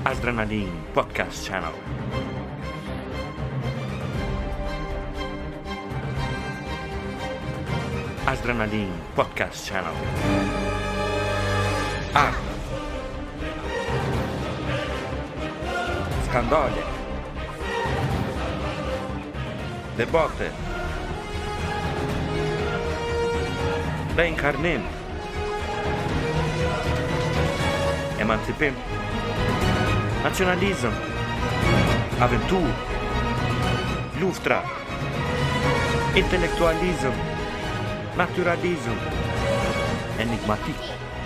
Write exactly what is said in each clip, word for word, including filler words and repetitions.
Adrenaline Podcast Channel. Adrenaline Podcast Channel. Arte. Scandolie. Debote. Reincarnament. Emancipem. Nationalism. Aventur. Luftra. Intellectualism. Naturalism. Enigmatic.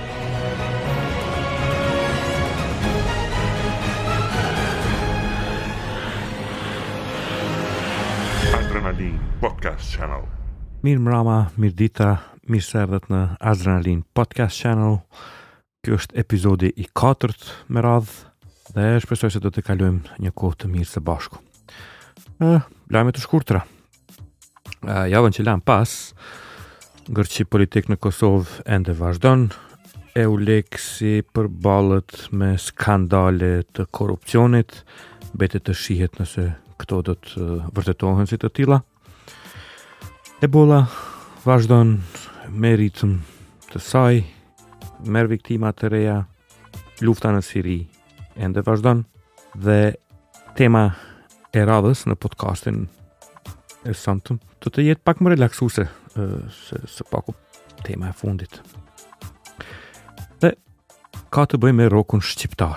Adrenaline Podcast Channel. Mirë mrama, mirë dita, mirë se erdhët në Adrenaline Podcast Channel. Kjo është epizodi i katërt me radhë dhe shpresoj se do të kalojmë një kohë të mirë së bashku. E, lajme të shkurtra. E, javën që lanë pas, ngërçi politik në Kosovë ende vazhdon, EULEX-i përballët me skandale të korrupsionit, betet të shihet nëse këto do të vërtetohen si të tilla. Ebola vazhdon me ritëm të saj, merr viktima të reja, lufta në Siri ende vazhdon dhe tema e radhës në podcastin e sotëm do të jetë pak më relaksuese se së paku tema e fundit. Dhe ka të bëjë me rockun shqiptar.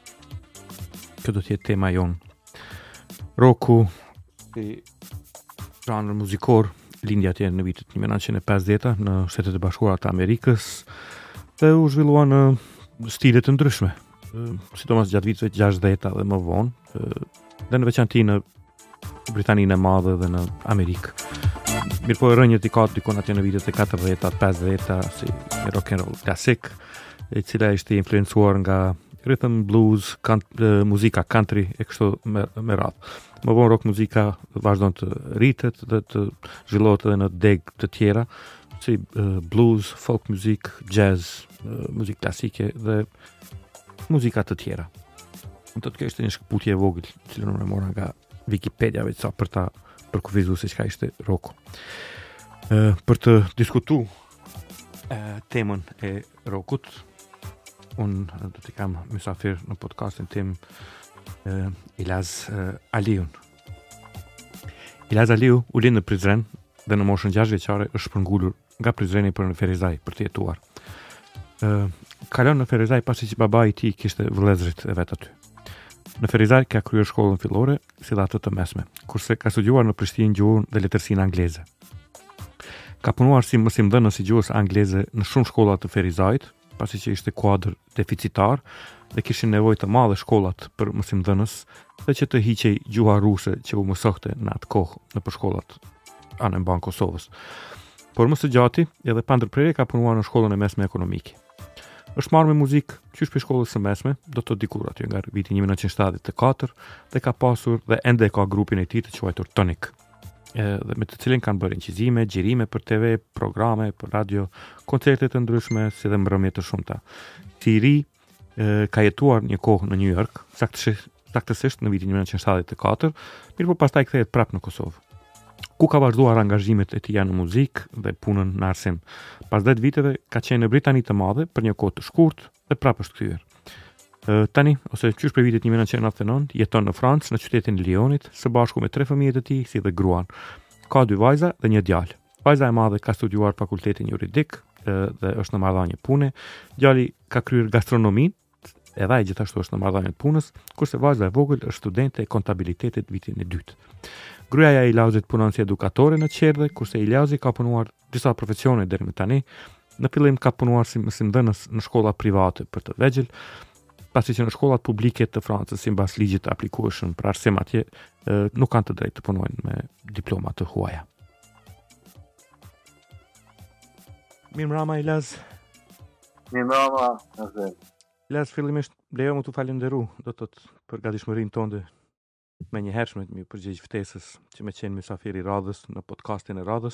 Kjo do të jetë tema jonë. Roku si žanër muzikor lindi atje në vitet një mijë nëntëqind e pesëdhjetë në Shtetet e Bashkuara të Amerikës dhe u zhvillua në stile të ndryshme, sidomos gjatë viteve gjashtëdhjetë dhe më vonë, dhe në veçanti në Britaninë e Madhe dhe në Amerikë. Mirëpo rënjët i ka dikon atje në vitet e katërdhjetë pesëdhjetë si rock and roll klasik, e cila ishte influencuar nga rhythm blues, kant, muzika country e kështu me, me radhë. Më vonë rock muzika vazhdon të rritet dhe të zhvillohet edhe në deg të tjera, si uh, blues, folk muzik, jazz, uh, muzikë klasike dhe muzika të tjera. Në të të kjo ishte një shkëputje e vogël, cilën unë e mora nga Wikipedia veç sa për ta përkufizu se çka ishte roku. Uh, për të diskutu uh, temën e rokut, unë do t'i kam mysafir në podcastin tim uh, Ilaz uh, Aliun. Ilaz Aliu u lind në Prizren dhe në moshën gjashtë vjeçare është shpërngulur nga Prizreni për në Ferizaj për të jetuar. Uh, kalon në Ferizaj pasi që babai i tij kishte vëllezërit e vet aty. Në Ferizaj ka kryer shkollën fillore si dhe atë të mesme, kurse ka studiuar në Prishtinë gjuhën dhe letërsinë angleze. Ka punuar si mësimdhënës i gjuhës angleze në shumë shkolla të Ferizajit, pasi që ishte kuadër deficitar dhe kishin nevojë të madhe shkollat për mësimdhënës dhe që të hiqej gjuha ruse që u mësohte në atë kohë në për shkollat anë mban Kosovës. Por më së gjati, edhe pa ndërprerje ka punuar në shkollën e mesme ekonomike. Është marrë me muzikë qysh për shkollës së mesme, do të dikur aty nga viti një mijë nëntëqind e shtatëdhjetë e katër dhe ka pasur dhe ende ka grupin e tij të quajtur Tonic. E, dhe me të cilin kanë bërë incizime, gjirime për T V, programe për radio, koncerte të ndryshme, si dhe mbrëmje të shumta. Thiri e, ka jetuar një kohë në New York, saktësisht, saktësisht në vitin një mijë nëntëqind e shtatëdhjetë e katër, mirëpo pastaj kthehet prapë në Kosovë, ku ka vazhduar angazhimet e tija në muzikë dhe punën në arsim. Pas dhjetë viteve ka qenë në Britani të Madhe për një kohë të shkurtë dhe prapë është kthyer. Tani, ose qysh për vitet një mijë nëntëqind e nëntëdhjetë e nëntë, jeton në Francë, në qytetin e Lyonit, së bashku me tre fëmijët e tij si dhe gruan. Ka dy vajza dhe një djalë. Vajza e madhe ka studiuar fakultetin juridik dhe është në marrëdhënie pune. Djali ka kryer gastronominë, edhe ai gjithashtu është në marrëdhënie të punës, kurse vajza e vogël është studente e kontabilitetit vitin e dytë. Gruaja e Ilazit punon si edukatore në Qerdhe, kurse Ilazi ka punuar disa profesione deri më tani. Në fillim ka punuar si mësimdhënës në shkolla private për të vegjël, pasi që në shkollat publike të Francës, sipas ligjit të aplikueshëm për arsim atje, nuk kanë të drejtë të punojnë me diploma të huaja. Mirëmbrëma Ilaz. Mirëmbrëma, Azem. Ilaz, fillimisht lejo më të falenderu, do të të për gatishmërinë tënde me një hershme të më përgjigj ftesës që më qenë mysafir i radhës në podcastin e radhës.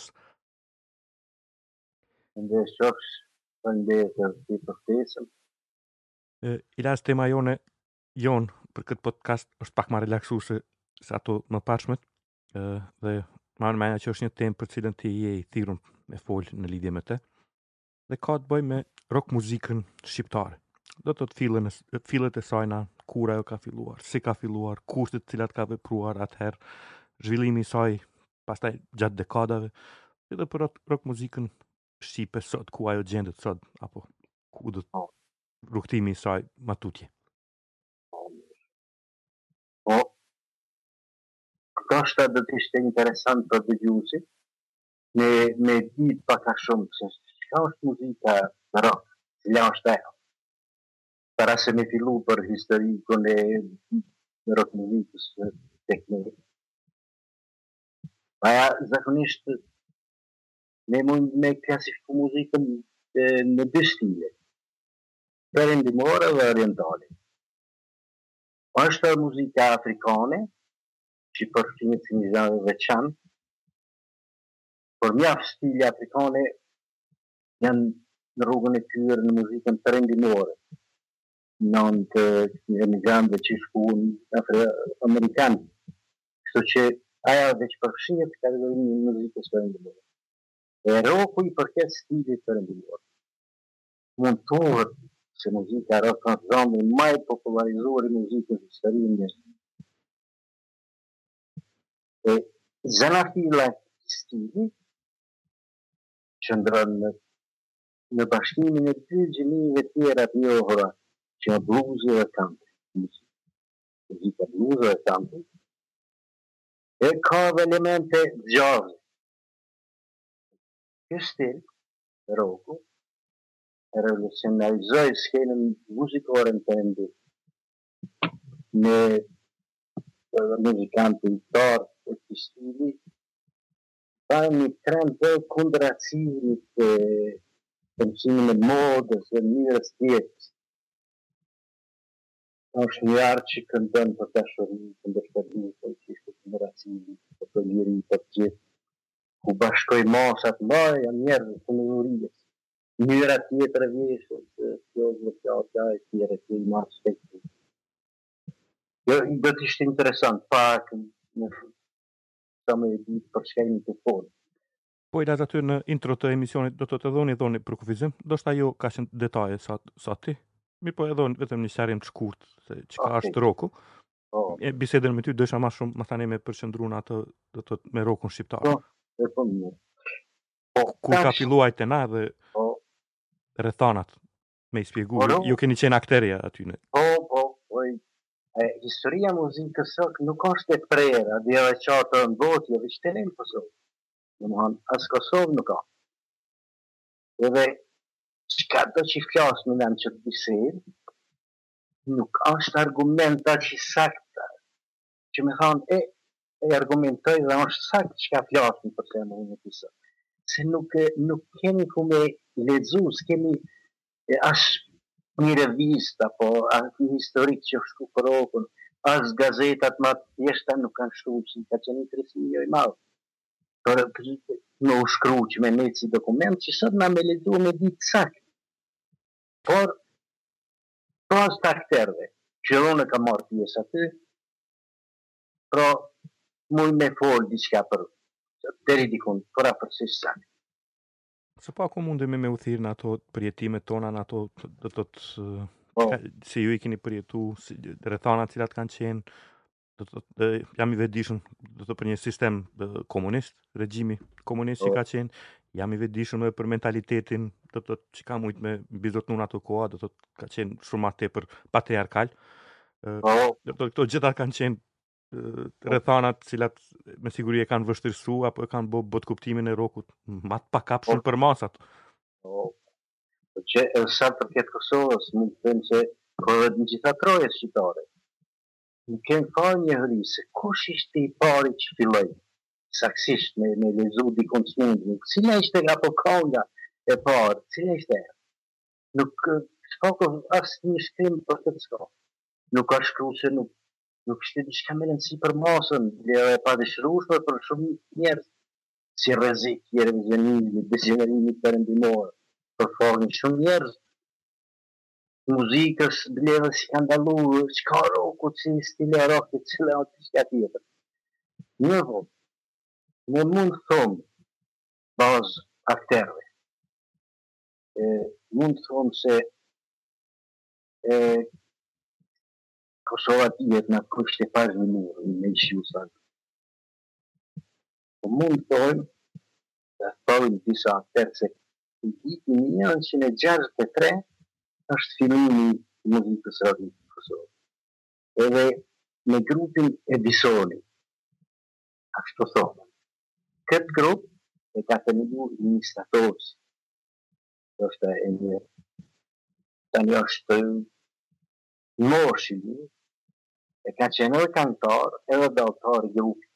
Ndë shoksh, faleminderit për ftesën. Ilaz, tema jone Jon, për këtë podcast është pak më relaksuese se ato më pashmet, uh, dhe më në mendja që është një temë për cilën ti je i thirrur me fol në lidhje me të. Dhe ka të bëjë me rock muzikën shqiptare. Do të thotë fillën e fillet e sajna, kur ajo ka filluar, si ka filluar, kushtet të cilat ka vepruar atëherë, zhvillimi i saj pastaj gjatë dekadave, edhe për rock, rock muzikën shqipe sot, ku ajo gjendet sot, apo ku do të rrugtimi i saj matutje. Po, ndoshta do të ishte interesant për dëgjuesit me me ditë pak a shumë se çka është muzika rock, cila është ajo. Para se me fillu për historikun e rock muzikës tek ne. Aja zakonisht ne mund me klasifiku muzikën në dy stile, perëndimore dhe orientale. Është muzika afrikane, që përfshin si një zhanë veçantë, por mjaft stile afrikane janë në rrugën e tyre në muzikën perëndimore. Non të emigrantëve që shkuan amerikanë. Kështu që aja veç përfshihet kategorinë e muzikës perëndimore. E rocku i përket stilit perëndimor. Mund thuhet se muzika rock është zhanri më i popularizuar i muzikës në historinë. E zanafila stili qëndron në, në bashkimin e dy gjinive tjera të njohura, që janë bluesi dhe country. Muzika blues dhe country. E ka dhe elemente jazz. Ky stil, rocku, revolucionarizoi skenën muzikore në perëndim. Me muzikantë i tarë të këtij stili, ka një trend të kundëracimit të pëmësimit e modës dhe mënyrës tjetës. Është një art që këndon për dashuri, kundër shpërndimit, që ishte kundëracimit, për të njëri për të gjithë, ku bashkoj masat mëdha njerëz të mënurisë. Mënyra tjetër e vjeshtë, kjo është vërteta e tjera që i marrë spektri. Jo, do të ishte interesant, pak në sa më e ditë për çka jemi të folë. Po i aty në intro të emisionit do të të dhoni dhoni për kufizim, do shta jo ka qenë detaje sa, sa ti, mi po e dhoni vetëm një sharrim të shkurt se çka okay. është roku. Oh. E bisedën me ty dësha ma shumë, ma tani me përqendru në atë do të me rokun shqiptar. Po, e po mirë. Po, kur ka filluar te na dhe po, rrethanat me i spjegu, po, ju, ju keni qenë akterja aty në. Po, po, po, e, historia muzikës rock nuk është e prerë, dhe edhe qatë në botë, jo veç të në Kosovë. Në më hanë, asë Kosovë nuk ka. Edhe, qëka do që i flasë në nëmë që të bisedë, nuk është argumenta që sakta, që me thanë, e, e argumentoj dhe është saktë që ka flasë në përse më në pisë. Se nuk, nuk kemi ku me ledzu, s'kemi ashtë një revista, po ashtë një historik që është shku për okën, ashtë gazetat ma të tjeshta nuk kanë shku, që ka qenë interesim një i malë. Për në u shkru që me nejtë si dokument, që sot nga me ledzu me ditë saktë. Por, pas të akterve, që unë ka marrë pjesë aty, pra, mujnë me folë diqka për, deri dikun, për a përsisht saktë. Se pa ku mundi me me u thirë në ato përjetimet tona, në ato, do të të, Oh. se ju i keni përjetu, si, rrethanat cilat kanë qenë, do të të, jam i vetëdijshëm, do të për një sistem dhe, komunist, regjimi komunist oh. që ka qenë, jam i vetëdijshëm edhe për mentalitetin, do të të që ka mujtë me bizotnu në ato koha, do të të ka qenë shumë ma tepër patriarkal. Oh. Do të këto gjitha kanë qenë rrethanat cilat me siguri e kanë vështirësu apo e kanë bë bot kuptimin e rokut ma të pakapshëm për masat. Oh. Që edhe sa përket Kosovës, mund të them se edhe në gjitha trojet shqiptare, nuk kemë farë një hëri se kush ishte i pari që filloj saksisht me, me lezu dikon të mundë, cila ishte apo konga e parë, cila ishte e? Nuk, s'ka asë një shkrim për të të s'ka. Nuk ka shkru se nuk nuk ishte diçka me rëndësi për masën, dhe e pa dëshrueshme për shumë njerëz, si rrezik i revizionizmit, degenerimit perëndimor, për formin shumë njerëz. muzikës bleva skandaluar, çka roku, si stile rock, cila është diçka tjetër. Një vot, ne mund të thomë bazë akterëve. E, mund të thomë se e, Kosova tjetë në kushte pas minutë, me ishiu sa. Po mund të thomë, dhe thonë disa akterë, se në vitin një nëntëqind e gjashtëdhjetë e tre është fillimi i muzikës rock në Kosovë. Edhe me grupin Edisoni, ashtu thonë. Këtë grup e ka të një një statos, është e një, tani është moshi, e ka qenë edhe kantar, edhe daltar i grupit.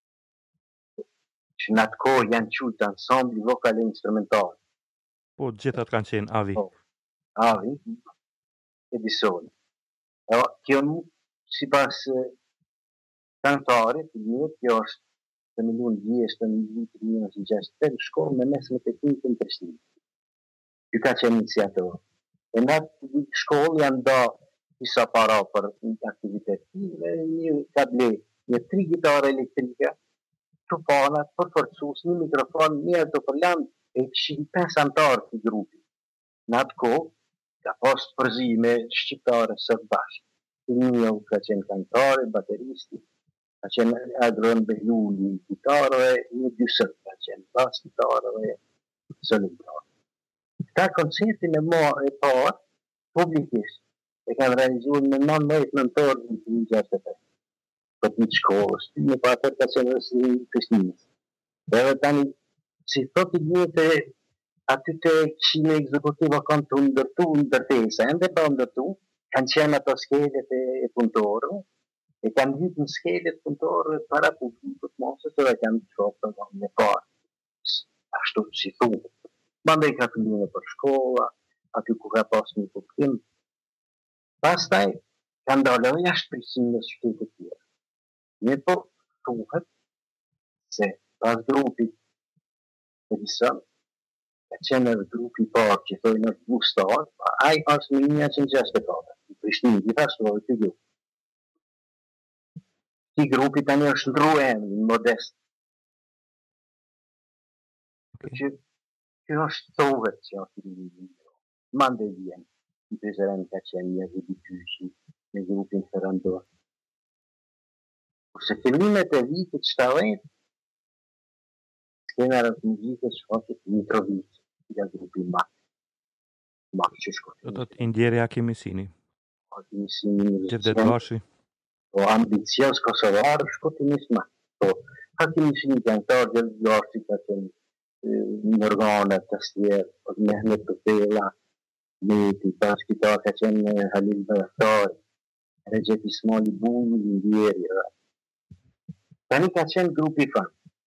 Që në atë kohë janë qujtë ansambli vokal e instrumental. Po, gjithat kanë qenë Avi. Po, Avi, Edisoni. E, kjo mu, si pas kantarit, kjo është të milion vjeshtë në vitin një nëntëqind e gjashtëdhjetë e tre, shkollë me mesme teknikën Prishtinë. Ky ka qenë iniciator. E në atë shkollë janë da disa para për aktivitet. Një ka ble një tri gitare elektrike, të panat, për forcus, një mikrofon, një autopërlam, e këshin pesë antarë të grupi. Në atë kohë, ka pas përzime shqiptare së bashkë. Një ka qenë kantare, bateristi, ka qenë Adrian Behluli gitarëve, një dysër ka qenë bas gitarëve, solidarë. Këta koncertin e ma e parë, publikisht, e kanë realizuar në nëntëmbëdhjetë nëntor në gjashtëdhjetë e tre. Për të një shkollës, në pa atër ka qenë dhe si Prishtinës. Edhe tani, si thot i gjithë, aty të këshime ekzekutiva kanë të ndërtu ndërtesa, ende pa ndërtu, kanë qenë ato skelet e punëtorëve, e kanë vitë në skelet punëtorëve para publikut mosës, edhe kanë të shofë në parë, ashtu si thunë. Mandej ka filluar për shkolla, aty ku ka pas një publikim. Pastaj kanë dalë edhe jashtë Prishtinës qytetet tjera. Një po thuhet se pas grupit Edison, ka qenë edhe grupi parë që thojnë në Gustar, ai është në një mijë nëntëqind e gjashtëdhjetë e katër. Në Prishtinë gjithashtu edhe ky grup. Ky grupi tani është ndrua emrin Modest. Që kjo është thuhet që është i një. Mande vjen. Në Prizren ka qenë një vidi pyshi me grupin Ferrandor. Kurse fillimet e vitit shtatëdhjetë, skenarat muzikës shfaqet Mitrovic, nga grupi Mak. Mak që shkote. Do të të indjeri Akimisini. Akimisini, Gjevdet Bashi. Po ambicios kosovar shkote njës Mak. Po Akimisini kantar Gjevdet Bashi ka qenë në organet të stjerë, Mehmet Tupela, Meti, pas kitar ka qenë Halil Bërëftar, Recep Ismail Buni, Indjeri. Tani ka qenë grupi fan.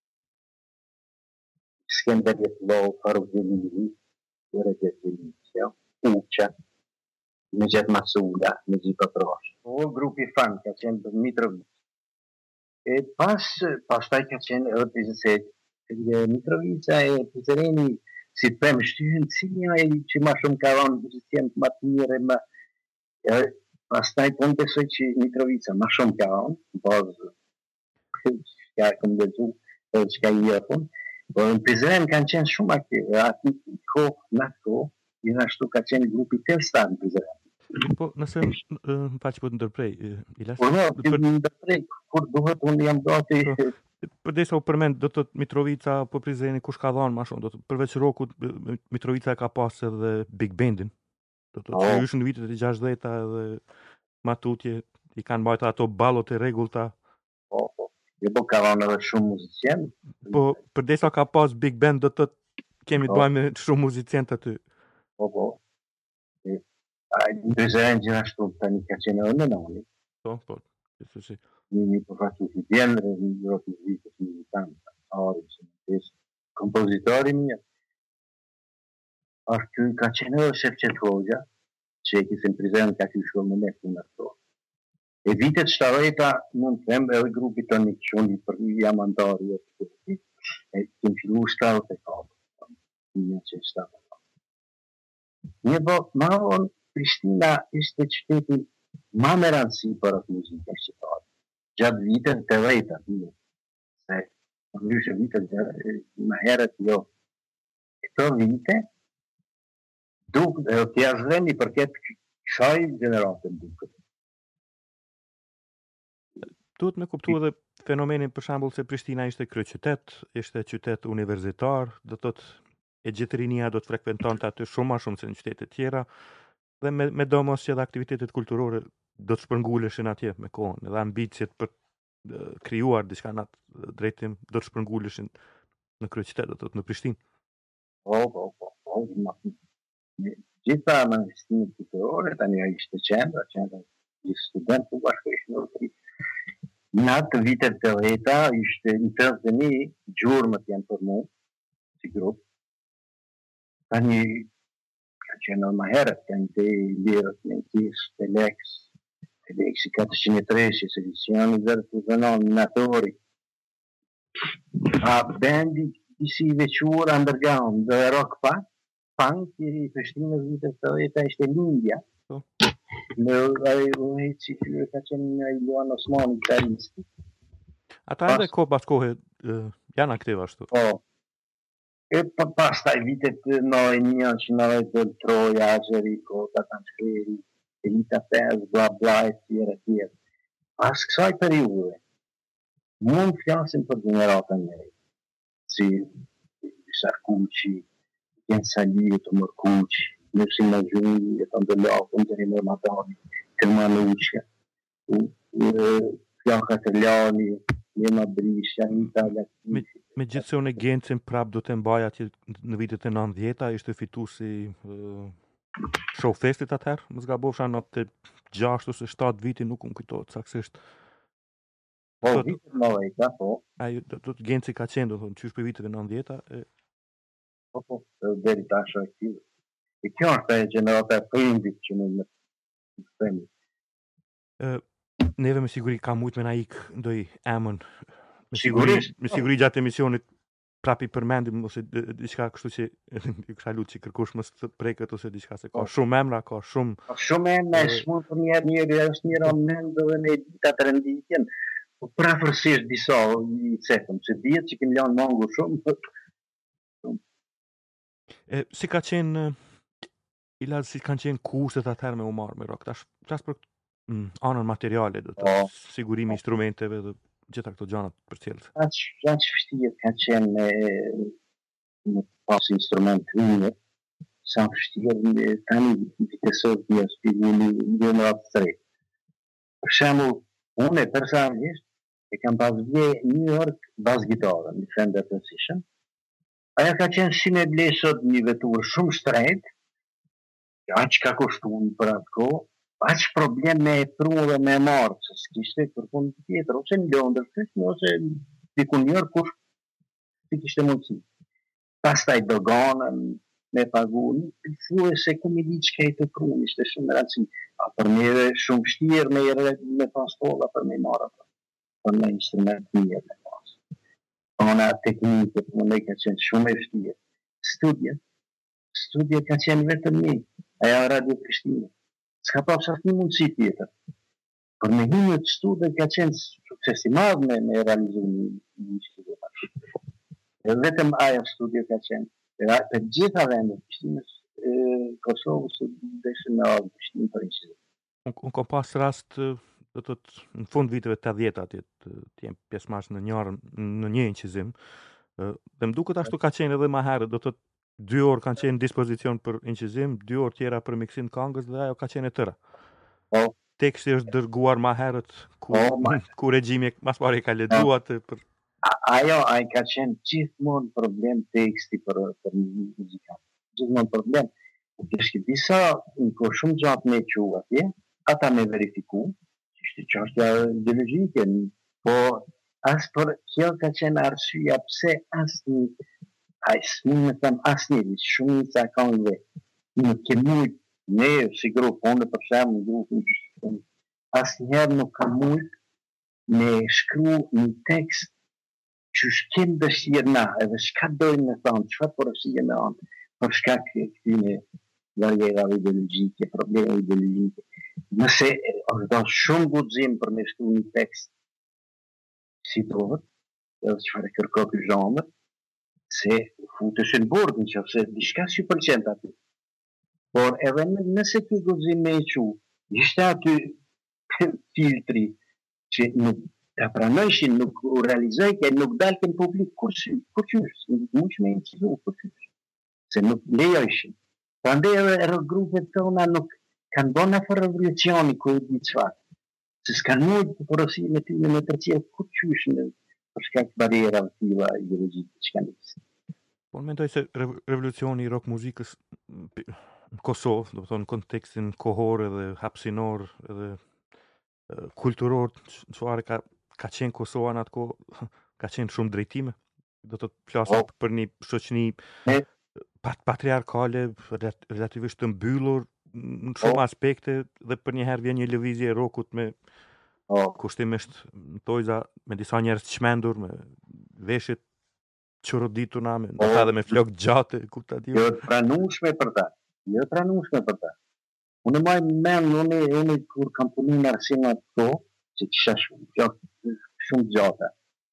Skender Jetlo, Faruk Gjeliri, Recep Gjeliri, Uqa, Nëgjet Masula, Nëgjit Patrosh. O grupi fan ka qenë Mitrovic. E pas, pas taj ka qenë edhe Prizren. Mitrovica e Prizreni si të pëmë shtyhen, si një që ma shumë ka ronë muzicient ma të mire, ma... Pas taj po në besoj që Mitrovica ma shumë ka ronë, bazë, që ka këmë lezu, edhe që ka i jepun, po në Prizren kanë qenë shumë aktive, ati kohë, në kohë, gjithashtu ka qenë grupi Telstar në Prizren. Po, nëse më pa që po të ndërprej, Ilas? Po, no, të ndërprej, kur duhet unë jam gati... Përdesa u përmend, do të të Mitrovica po Prizreni kush ka dhanë ma shumë, do të përveç Rokut, Mitrovica ka pas edhe Big Bandin, do të që ishë në vitet e gjashtëdhjetë edhe matutje, i kanë bajta ato balot e regullta. Po, po, jo po ka dhanë edhe shumë muzicien. Po, përdesa ka pas Big Band, do të kemi të bajme shumë muzicient aty. Po, po, në Prizren gjithashtu të një ka qenë edhe në nani. Po, po, që si. Një përfaqë të vjendrë, një rëtë të vitës, një muzikantë, ari, që në tesë, kompozitori një. Ashtë që ka qenë edhe Shefqet Hoxha, që e kisë në Prizren ka që shkollë më nekë në ato. E vitet shtatëdhjetë mund të them edhe grupi të një qëndi për një jam antari e të të e kemë fillu shtatëdhjetë e katër, një që shtatëdhjetë. Një bo, ma vonë, Prishtina ishte qyteti ma me rëndësi për atë muzikën shqiptare. Gjatë viteve të dhjetë, se ndryshe vitet më herët jo. Këto vite duk t'ja zhveni përket kësaj gjenerate duket. Duhet me kuptu edhe fenomenin për shembull se Prishtina ishte kryeqytet, ishte qytet universitar, do të thotë e gjithë rinia do të frekventonte aty shumë më shumë se në qytete tjera dhe me, me domos që edhe aktivitetet kulturore do të shpërnguleshin atje me kohën, edhe ambicjet për uh, krijuar diçka në atë drejtim do të shpërnguleshin në kryeqytet, do të thotë në Prishtinë. Po, po, po, po, ma gjitha manifestimet kulturore tani ishte qendra, qendra gjithë student u bashkëshë në tri. Në atë vitet të dhjetë ishte në të një gjurmët janë për mu, si grupë. Tani ka qenë më herët, kanë të lirët në kisë, të leks, të leksi katërqind e tre, që se visioni dhe të zënon në natori. A bendi disi veçur underground dhe rock punk, punk i Prishtinës vitet të dhjetë ishte Lindja. Në ai që ka qenë në Iluan Osmani, italianisti. Ata edhe ko pas kohë janë aktiv ashtu. Po. E pa pastaj vitet në një që në vetë Troja, Jericho, Tatanshkeri, Elita Fez, bla bla e tjera tjera. Pas kësaj periude, mund flasim për generatën e re, si Sarkuqi, Jensali, Tomorkuqi, Nusin në gjuni, e të ndëllakën, të rinë Ramadani, të Manuqja, Fjaka të Lani, Lema Brisha, Nita Latifi. Me gjithë se unë e Gencin prap do të mbaj atje në vitet e nëntëdhjetë, ishte fituesi uh, showfestit atëherë, më zgabofsha në të gjashtë ose shtatë viti, nuk unë kujtohet saksisht. Po, vitet në vejta, po. Ai do të Genci ka qenë, do të thonë, qysh për viteve nëntëdhjetë. E... Po, po, deri tash aktive. E kjo është e gjenerata e prindit që në në themi. Neve me siguri ka mujt me na ik ndoj emën. Me siguri, me siguri gjatë emisionit prapi përmendim ose diçka kështu që i kisha lutë që kërkush mos të prekët ose diçka se ka oh. shumë emra, ka shumë. Ka shumë emra, shumë për një njëri është njëra mend dhe me dita të renditjen. Po prafërsisht disa i cekëm, që dihet që kemi lanë mangu shumë. E, si ka qenë i ladë si kanë qenë kushtet atëherë me u marrë me rock. Tash flas për mm, anën materiale, do të oh. sigurimi oh. instrumenteve dhe gjitha këto gjanat për cilët. Aq aq vështirë ka qenë me me pas instrument rinë, sa vështirë tani vitesor di aspirimi në natë tre. Për shembull, unë personalisht e kam pas vje New York bas gitarën, në Fender Precision. Aja ka qenë si me ble sot një vetur shumë shtrejt, aq ka kushtuar për atë kohë, aq problem me e pru dhe me marë, se s'kishte kërkun tjetër, ose në Londër, ose diku në York, kush si kishte mundësi. Pastaj doganën, me pagun, fu e se ku mi di që kejtë të pru, ishte shumë rëndësi. A për me shumë vështirë me, me pas tolla për me marë, për me instrument mirë me pas. Ona teknikët, më me ka qenë shumë e vështirë. Studjet, studjet ka qenë vetëm një, aja Radio Prishtinë. S'ka pas asnjë mundësi tjetër. Për me hinë të studiet ka qenë sukses i madh me, me realizimin një studio. E vetëm aja studio ka qenë. E për gjitha vendet Prishtinës, Kosovës, deshin me ardhë Prishtinë për incizim. Unë kom pas rast, do të të në fund viteve të dhjetë atje të jem pjesëmarrës në një në një incizim. Dhe më duket ashtu ka qenë edhe më herët, do të të dy orë kanë qenë dispozicion për incizim, dy orë tjera për miksim këngës dhe ajo ka qenë e tëra. Oh. Teksti është dërguar më herët ku, oh, ku regjimi mas pari ka lexuar atë për ajo ai ka qenë gjithmonë problem teksti për për muzikant. Gjithmonë problem. Kishte disa ko shumë gjatë me qu atje, ata me verifiku, ishte çështja ideologjike, po as për kjo ka qenë arsyeja pse asnjë ai smunë të them asnjë, shumë sa kanë dhe nuk kemi ne si grup, unë për shembull grupin asnjëherë nuk kam mujt me shkru një tekst që shkem dëshirë na, edhe shka dojnë me thonë, qëfar përësia me anë, për shkak këtyne variera ideologjike, probleme ideologjike. Nëse është do shumë guxim për me shkruar një tekst si duhet, edhe çfarë kërko ky zhanër, se futesh në burg nëse diçka që pëlqen aty. Por edhe nëse ky guxim me e qu, ishte aty filtri që nuk ta pranojshin, nuk u realizoj që nuk dalë në publik kur kur qysh, nuk me incidu kur qysh, se nuk lejojshin. Prandaj edhe grupet tona nuk kanë bënë afër revolucioni ku di çfarë. Se s'kanë mujtë porosi me ty me të cilë kur qysh në për shkak të barierave të tilla ideologjike që kanë nisë. Po mendoj se revolucioni i rock muzikës në Kosovë, do të thonë në kontekstin kohor edhe hapësinor edhe kulturor, çfarë ka ka qenë Kosova në atë kohë, ka qenë shumë drejtime. Do të flasim oh. për një shoqëni pat patriarkale, relativisht të mbyllur në shumë oh. aspekte dhe për një herë vjen një lëvizje e rockut me oh. kushtimisht tojza me disa njerëz të çmendur, me veshjet çoroditura, me oh. edhe me flokë gjate, ku ta di. Jo të pranueshme për ta. Jo të pranueshme për ta. Unë më mend, unë unë kur kam punuar në arsinë ato, që kisha shumë shumë gjata.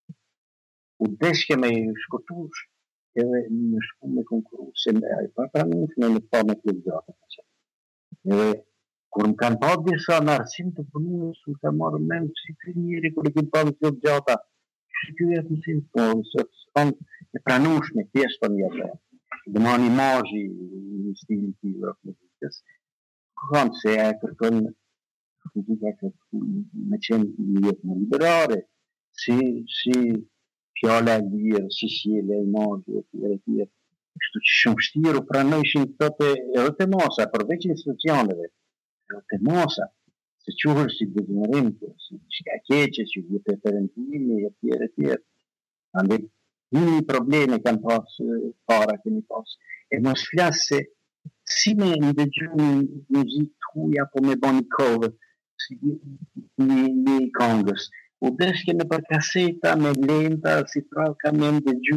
U deshke me shkurtush edhe në shku me konkuru, se me ai pa pranueshme me pa me të gjata. Edhe kur më kanë pa disa në arsinë të punuar, su ka marrë mend si ky njeri kur i kanë pa të gjata. Si ky jetë në sinë, po, se kanë e pranueshme, thjesht për një atë. Dhe më një imazhi në stilin të rock muzikës. Kam se e kërkon muzika me qenë një jetë më liberare, si, si fjala e lirë, si sjellja e imazhi e tjera e tjera. Kështu që shumë vështirë u pranojshin këto edhe të masa, përveç institucioneve, edhe të masa, se quhet si degenerim, si çka keqe, që vjen te perëndimi e tjera e tjera. Andaj një probleme kanë pas para kemi pas. E mos flas se si me ndëgju muzikë të huaj apo me bani cover, si një, një kongës. U deshke në për kaseta, me lenta, si pra ka me ndëgju,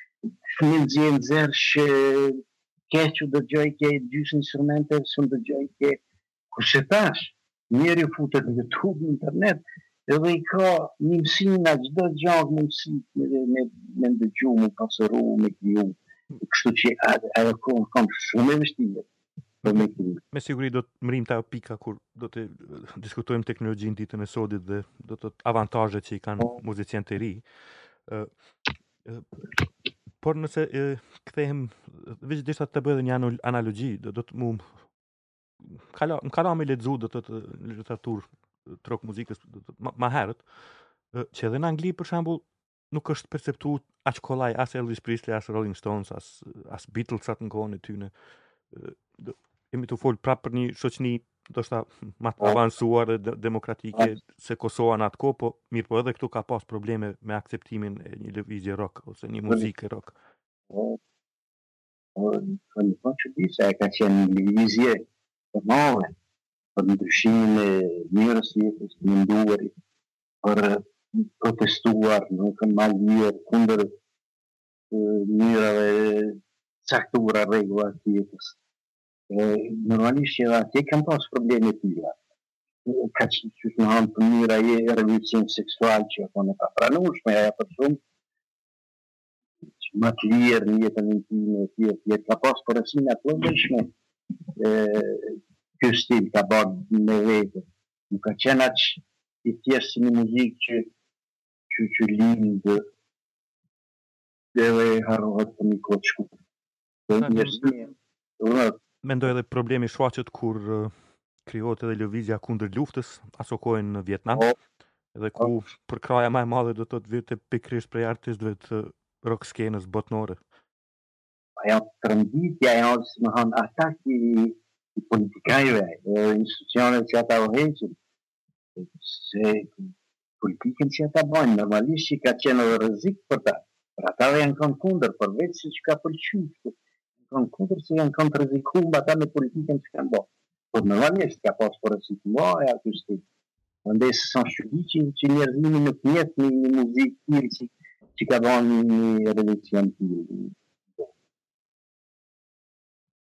në gjenë zërsh, keq u dëgjoj ke dy instrumente, së dëgjoj ke kurse tash, njeri u futet në YouTube, në internet, edhe i ka një mësina, çdo gjallë më mësi, me, me, me ndëgju, me pasëru, me kriju. Kështu që ajo kohë kam shumë e vështirë. Me siguri do të mrim ta pika kur do të diskutojmë teknologjinë ditën e sodit dhe do të avantazhet që i kanë oh. muzicianët e ri. Uh, uh, por nëse uh, kthehem veç desha të bëj edhe një analogji, do, do të mu kala më kala me lexu do të literaturë të rock muzikës më herët, uh, që edhe në Angli për shembull nuk është perceptuar aq kollaj as Elvis Presley, as Rolling Stones, as as Beatles atë në kohën e tyre. Uh, Jemi të folë prapë për një shoqëni ndoshta më të avancuar dhe demokratike se Kosova në atë kohë, po mirë po edhe këtu ka pas probleme me akceptimin e një lëvizje rock ose një muzikë rock. Po, po, po që di se ka qenë një lëvizje e madhe për ndryshimin e mirës jetës të menduarit, për protestuar, nuk kanë mal mirë kundër mirave caktuara rregulla të jetës. Normalisht që atje kanë pas probleme të tilla. Ka që në hanë të mira e revolucion seksual që ato në ka pranueshme, aja për shumë, që më të lirë në jetën intime e tjera, tjera ka pas përësime ato vëshme, kjo stil ka bërë me vete. Nuk ka qenë aq i thjeshtë si një muzikë që që që lindë dhe harrohet për një kohë të shkurtër. Mendoj edhe problemi shfaqet kur uh, krijohet edhe lëvizja kundër luftës, aso kohën në Vietnam, oh. edhe ku oh. përkraja më e madhe do të të vite pikërisht prej artistëve të rock skenës botnore. Ajo trembitja, ajo si më hanë ataki i politikajve, institucionet që ata uheqin, se politikën që ata bojnë, normalisht që ka qenë edhe rrezik për ta. Për ata dhe janë kanë kundër, përveç se që ka pëlqyer. Kanë kundër se janë kanë të rrezikuar ata me politikën që kanë bërë. Por normalisht ka pas porosituar e artistik. Andaj se son shqyqi që njerëzimi në të jetë një muzikë tjilë që, që ka bërë një revolucion tjilë.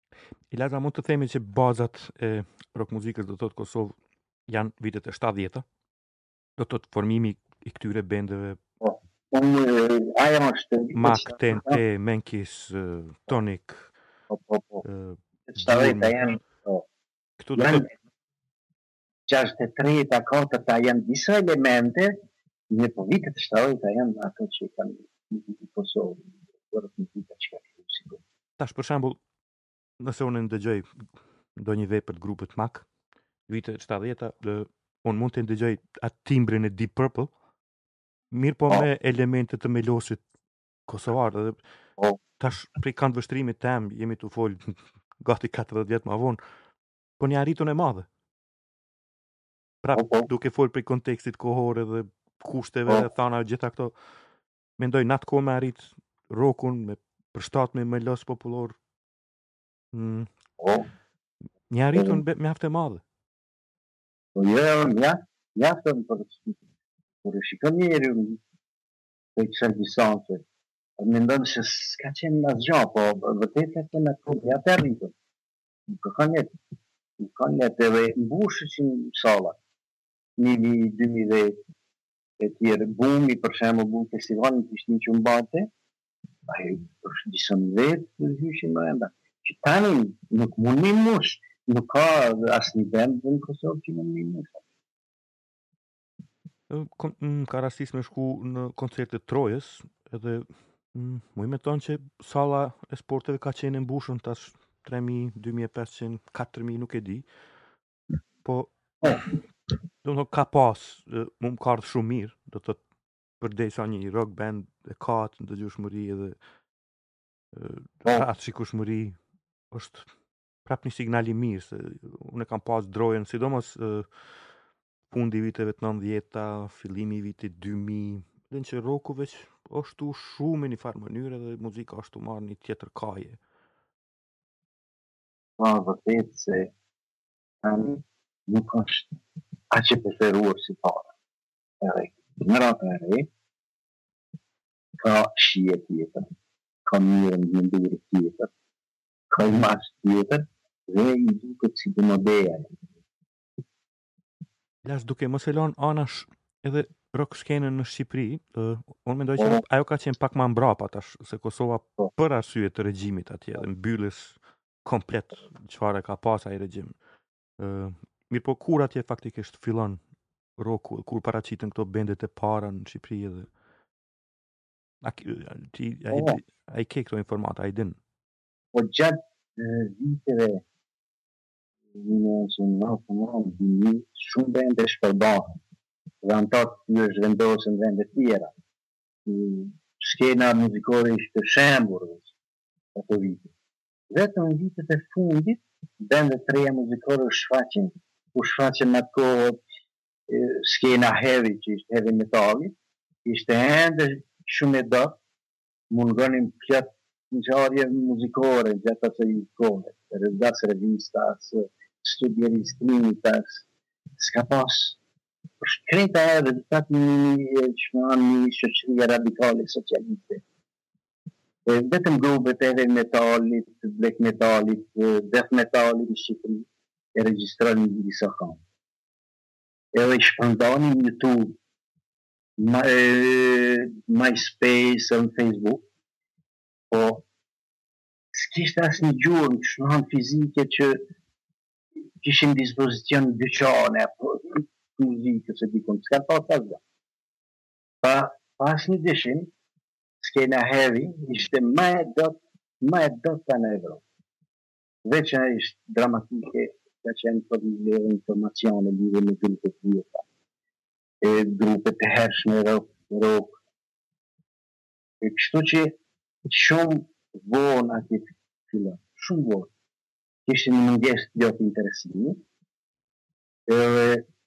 Ileza, mund të themi që bazat e rock muzikës do të thotë Kosovë janë vitet e shtatdhjetë. Do të thotë formimi i këtyre bendeve. Po. Unë ajo është Mak, T N T, Menkis, uh, Tonic. Po, po, po. Uh, Shtatdhjeta janë, po. Këtu do Janë thotë gjashtëdhjetë e treta, katërta janë disa elemente, në po vitet e shtatdhjeta janë ato që kanë në Kosovë, për muzika që ka të sigur. tash për shembull, nëse unë ndëgjoj ndonjë vepër të grupit Mak, vitet e shtatdhjeta, dhe unë mund të ndëgjoj atë timbrin e Deep Purple, mirë po Po. me elemente të melosit kosovar, dhe Po. tash prej kanë vështrimit tem, jemi të fol gati katërdhjetë vjet më vonë, po një arritun e madhe. Prap, Po, po. duke fol prej kontekstit kohor dhe kushteve Po. dhe thana gjitha këto, mendoj natë kohë me arrit rockun me përshtat me melos popullor. Mm, Po. një arritun be- mjaft e madhe. Po jo, ja, ja thëmë për për e shikon njeri të i kësër disanse. Me ndonë që s'ka qenë në zgja, po vërtet ka qenë në kohë, ja të arritën. Nuk ka kanë jetë. Nuk kanë jetë edhe mbushë që në sala. Mili dy mijë e tjerë, bumi, për shemë bu festivalin të ishtë një që mbate, a e për disën vetë të hyshin më enda. Që tani nuk mund një mush, nuk ka asë një band në Kosovë që mund një mush. Kon, mm, ka rastis me shku në koncertet Trojës, edhe mm, mu i me tonë që sala e sporteve ka qenë mbushën tash tre mijë, dy mijë e pesëqind, katër mijë, nuk e di. Po, do të ka pas, e, mu më ka ardhë shumë mirë, do të përdej sa një rock band e katë, në dëgjueshmëri edhe Po. atë shikueshmëri është prap një signal i mirë, se unë e kam pas drojën, sidomos e, fundi i viteve të nëntëdhjetë, fillimi i vitit dy mijë, dhe në që roku veç është u shumë në një farë mënyrë dhe muzika është u marrë një tjetër kaje. Pa vërtet se tani nuk është aq e preferuar si para. Edhe generata e re ka shije tjetër, ka mirën menduri tjetër, ka imazh tjetër dhe i duket si të modea. Las duke mos e lënë anash edhe rock skenën në Shqipëri, uh, unë mendoj që Po. ajo ka qenë pak më mbrapa tash, se Kosova Po. për arsye të regjimit atje, dhe mbyllës komplet çfarë ka pas ai regjim. Uh, mirë po kur atje faktikisht fillon rocku, kur paraqiten këto bendet e para në Shqipëri edhe a, ti, a, Po. i, a i ke këto informata, a i din? Po gjatë e, viteve në që në të mëron, shumë bende shpërbahën, dhe antarë të tyre zhvendosën vende tjera. Skena muzikore ishte shembur ato vite. Vetëm në vitet e fundit, bende të reja muzikore u shfaqen, u shfaqen në kohë e, skena heavy, që ishte heavy metali, ishte ende shumë e dot, mungonin plot ngjarje muzikore gjatë asaj kohe, rreth revistas, studieristas, s'ka pas shkreta edhe të tatë një që më anë një shoqëria radikale socialiste. E, vetëm grupet edhe metalit, black metalit, death metalit në Shqipëri e regjistrojnë në disa kam. Edhe i shpërndanin në YouTube, ma, e, MySpace, në Facebook, po s'kishte asë një gjurë në shënë fizike që kishin dispozicion dyqane, po muzikë, se dikon, s'ka pas asë. Pa, pas një dishim, skena heavy, ishte ma e dot, ma e dot ta në Evropë. Veç që ishte dramatike, ka qenë për një informacione, lidhe në grupe të vjeta. E grupe të hershme, rock, rock. E kështu që shumë vonë ati fillon, shumë vonë. Kishte një mëngjes të gjatë interesimi, edhe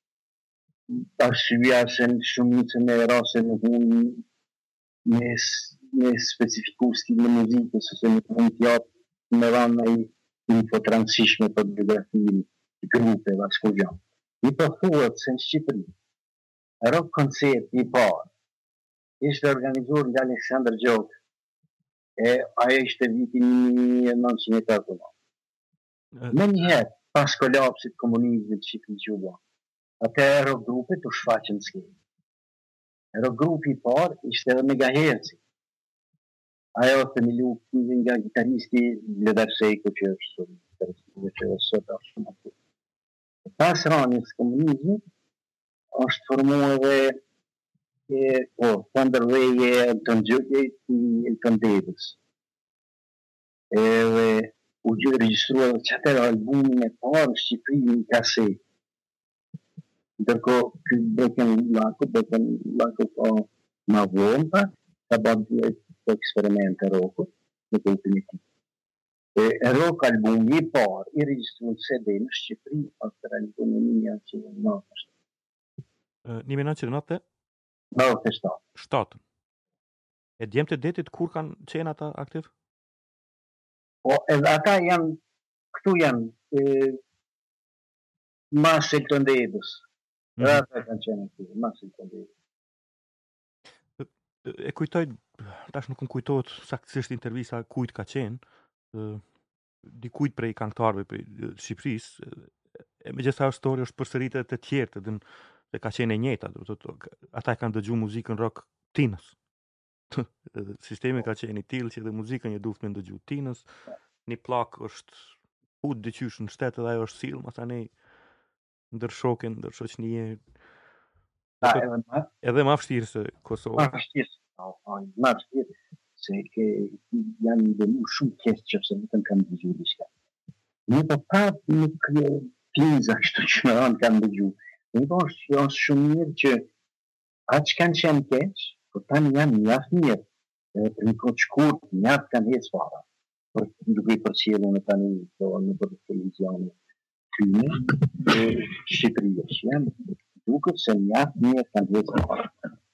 arsyeja se në shumicën e rase nuk mund me, me specifiku stil në muzikës, ose nuk mund t'japë me dhanë në info të rëndësishme për biografinë të grupeve, asë kur gjanë. I po thuhet se në Shqipëri, rock koncert i parë, ishte organizuar nga Aleksandr Gjok, e ajo ishte viti një mijë e nëntëqind e katërdhjetë. Me njëherë, pas kolapsit komunizmit Shqipërisë Gjuba, atë aerogrupit u shfaqën skejtë. Aerogrupi i parë ishte edhe Megaherci. Ajo është një lupë nga gitaristi Vledar Shejko, që është gitaristi që është sot është shumë aty. Pas rënies komunizmit, është formu edhe e, po, Thunderway e Elton John e Elton Davis. Edhe u gjë regjistruar që atër albumin e parë në Shqipëri në kaset. Ndërkohë, ky Beken Laku, Beken Laku ka ma vonë, pa, ka bërë të eksperimente rokët në grupin e tij. E rock albumi i parë i regjistruar C D në Shqipëri është realizuar në një nëntëqind e nëntëdhjetë. një mijë nëntëqind e nëntëdhjetë? nëntëdhjetë e shtatë. shtatë. E djemtë e detit kur kanë qenë ata aktiv? Po, edhe ata janë, këtu janë, e, mas Elton Davis. Mhm. Edhe ata kanë qenë këtu, mas Elton Davis. E kujtoj, tash nuk më kujtohet saktësisht intervista kujt ka qenë, ë, dikujt prej këngëtarëve prej ë, Shqipërisë, e megjithatë histori është përsëritur të tjerë, të dën se ka qenë e njëjta, do të thotë ata kanë dëgjuar muzikën rock Tinës. Edhe sistemi ka qenë i tillë që edhe muzikën e duhet me ndëgju Tinës. Një plak është hut diqysh në shtet edhe ajo është sill, masanej ndër shokën, ndër shoqënie. Ta, edhe ma, Edhe më vështirë se Kosova. ma vështirë, ma vështirë, se ke janë dënu shumë keq që se vetëm kanë dëgju diçka. Një po prapë nuk pinza kështu që në anë kanë dëgju. Një po është janë shumë mirë që atë që kanë qenë keq, po tani janë mjaft mirë. Edhe për një kohë të shkurtë, mjaft kanë hecë fara. Për duke i përcjellur në tani po në për televizionin tyne e Shqipërisë që janë duket se mjaft mirë kanë hecë fara.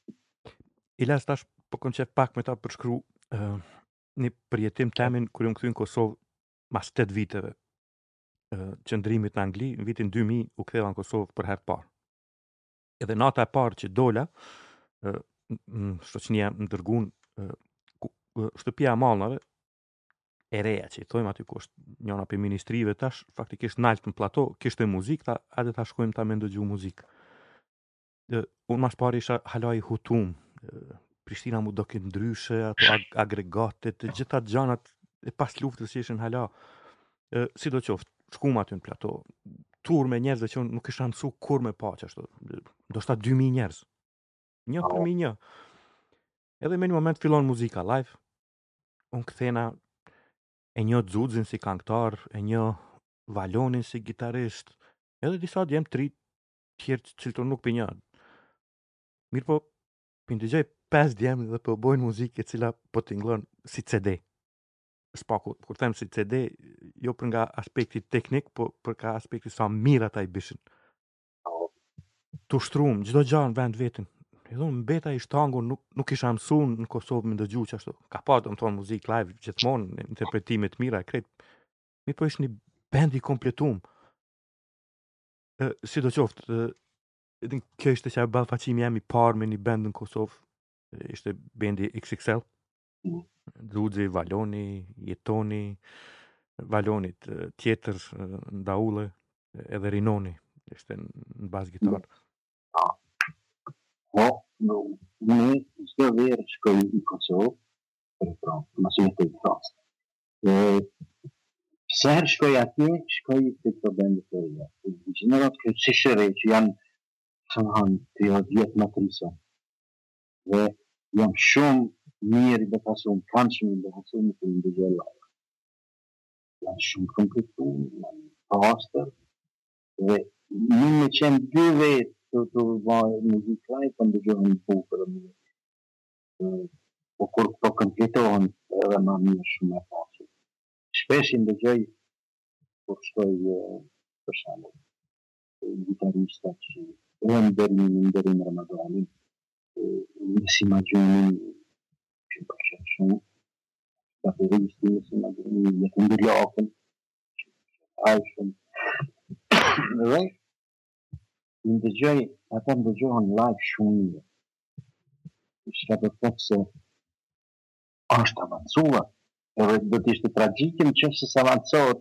Ilas tash po kam qef pak me ta përshkru uh, një përjetim temin kur jam kthy në Kosovë mas tetë viteve. Uh, qëndrimit në Angli, në vitin dy mijë u ktheva në Kosovë për herë të parë. Edhe nata e parë që dola, uh, në shoqënia më dërguan uh, uh, shtëpia e Mallnave e reja që i thojmë aty ku është njëna për ministrive tash, faktikisht nalt në plato, kishte muzikë, ta edhe ta shkojmë ta me ndëgju muzikë. Uh, unë mas pari isha hala i hutum, uh, Prishtina mu do këtë ndryshe, ato ag agregatet, të gjitha gjanat e pas luftës që ishin hala. Uh, si do qoftë, shkum aty në plato, tur me njerëzve që unë nuk isha mësu kur me pa që ashtu, do shta dy mijë njerëz. Një për mi një. Edhe me një moment fillon muzika live, unë kthena e një Xuxin si këngëtar, e një Valonin si gitarist, edhe disa djemë tri tjerë që cilëton nuk për një. Mirë po, për ndëgjoj pesë djemë dhe po bojnë muzikë e cila po t'inglon si C D. Spaku, kur them si C D, jo për nga aspekti teknik, po për ka aspekti sa mirë ata i bishin. Tu shtrum, çdo gjë në vend vetin. Edhe unë mbeta i shtangu, nuk, nuk isha mësuar në Kosovë me ndëgju që ashtu. Ka pa do më thonë muzikë live gjithmonë, interpretimet mira, krejt. Mi po ishtë një band i kompletum. E, si do qoftë, e, kjo ishte që e ballfaqimi jam i parë me një band në Kosovë. E, ishte bendi X X L. Xuxi, Valoni, Jetoni, Valonit tjetër, Ndaulle, edhe Rinoni. Ishte në bas gitarë. Po, unë çdo verë shkoj në Kosovë, për Francë, ma shumë të Francë. Pse herë shkoj atje, shkoj të të bende të reja. Në generat këtë si shëre që janë, që më hanë, të jo djetë matrisa. Dhe jam shumë mirë i befasuar, kanë shumë i befasuar në të ndëgjë live. Janë shumë kompletuar, janë pastër, dhe një me qenë dy vetë të të vaj muzikë live, të ndëgjohen bukër e mirë. Po kur këto kompletohen edhe ma mirë shumë e pasur. Shpesh i ndëgjoj kur shkoj për shembull gitarista që edhe në Berlin, në Berlin Ramadanin, në Simagjonin, që më përqenë shumë, bateristi në Simagjonin, në të ndëllakën, që ajshën. Dhe, i ndëgjoj, ata ndëgjohen live shumë mirë. Shka do të thotë se është avancuar, edhe do të ishte tragjike në qoftë se s'avancohet që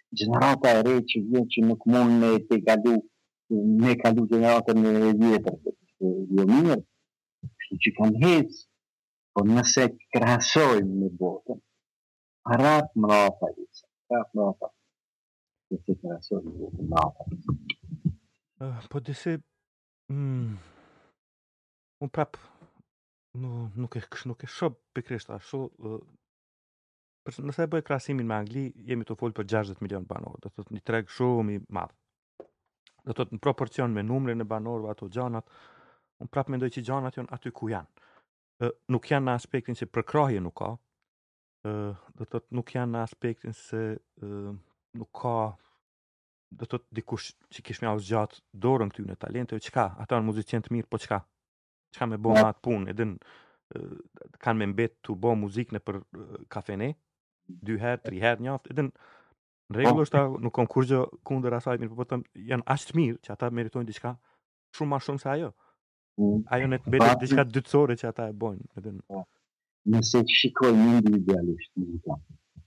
gjenerata e re që vjen që nuk mund me te kalu, me kalu gjeneratën e vjetër, jo mirë, kështu që kanë hecë, po nëse krahasojmë me botën, rap mrapa jetë, rap mrapa, nëse krahasojmë me botën mrapa. Uh, po disi, mm, unë prap, nu, nuk e, nuk e shoh pikrisht ashtu, uh, për, nëse e bëj krahasimin me Angli, jemi të folë për gjashtëdhjetë milion banor, do të thotë një treg shumë i madh. Do të thotë në proporcion me numrin e banorëve ato gjanat, unë prap mendoj që gjanat janë aty ku janë. Uh, nuk janë në aspektin që përkrahje nuk ka, uh, do të thotë nuk janë në aspektin se uh, nuk ka, do të thotë dikush që kish me zgjat dorën këty në talente, çka, ata janë muzician të mirë, po çka? Çka me bë me atë punë, edin uh, kanë me mbet të bë muzikë në për uh, kafene, dy herë, tri herë njaft, edin në rregull është, nuk kam kur gjë kundër asaj, mirë, po them janë aq të mirë që ata meritojnë diçka shumë më shumë se ajo. Mm. Ajo në të mbetet diçka dytësore që ata e bojnë, edin. Nëse shikojmë individualisht muzikant,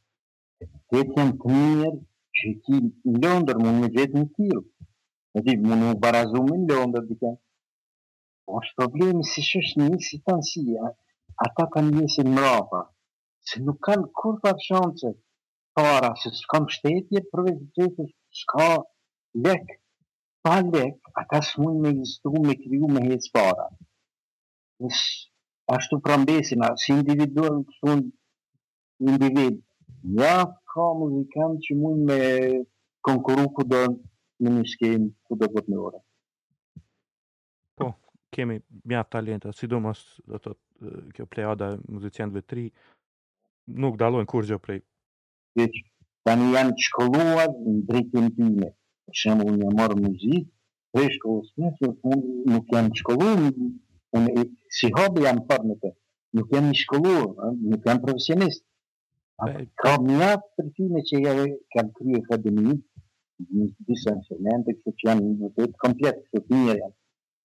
të janë të mirë që ti në Londër mund me gjetë një tillë. E di mund u barazumin në Londër dikën. Po është problemi si shoqëni, si tanë si, ata kanë njësin mrapa, se nuk kanë kur pa shanse para, se s'kam shtetje përveç shtetit, s'ka lek, pa lek, ata s'mujnë me egzistu, me kriju, me hec para. Nësë ashtu prambesin, si individual, këtu individ, ja ka muzikant që mund me konkuru kudo në një skemë, kudo botërore. Po, kemi mjaft talenta, sidomos do të thotë kjo plejada e muzicianëve të ri nuk dallojnë kurrë prej. Veç tani janë të shkolluar në drejtim time. Për shembull, unë marr muzikë, prej shkollës së nuk janë të shkolluar, unë si hobi janë parë në të. Nuk janë të shkolluar, nuk janë profesionistë. Ka mjaft për time që ja kanë kryer akademi, në disa instrumente, kështu që janë vërtet komplet, kështu të mirë janë.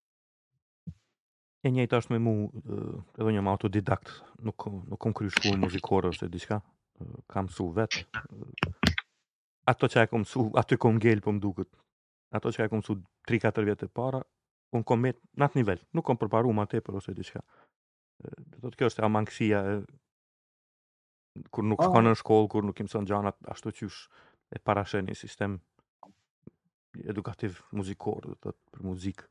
E njëjtë është me mu, edhe një autodidakt, nuk nuk kam kryer shkollë muzikore ose diçka, kam mësu vetë. Ato që e kam mësu, aty kam ngel po më duket. Ato që e kam mësu tri katër vjet e para, unë kam met në atë nivel, nuk kam përparu më tepër ose diçka. Do thotë kjo është amangësia e kur nuk shkon në shkollë, kur nuk i mëson gjanat ashtu qysh e parashën një sistem edukativ muzikor, do thotë për muzikë.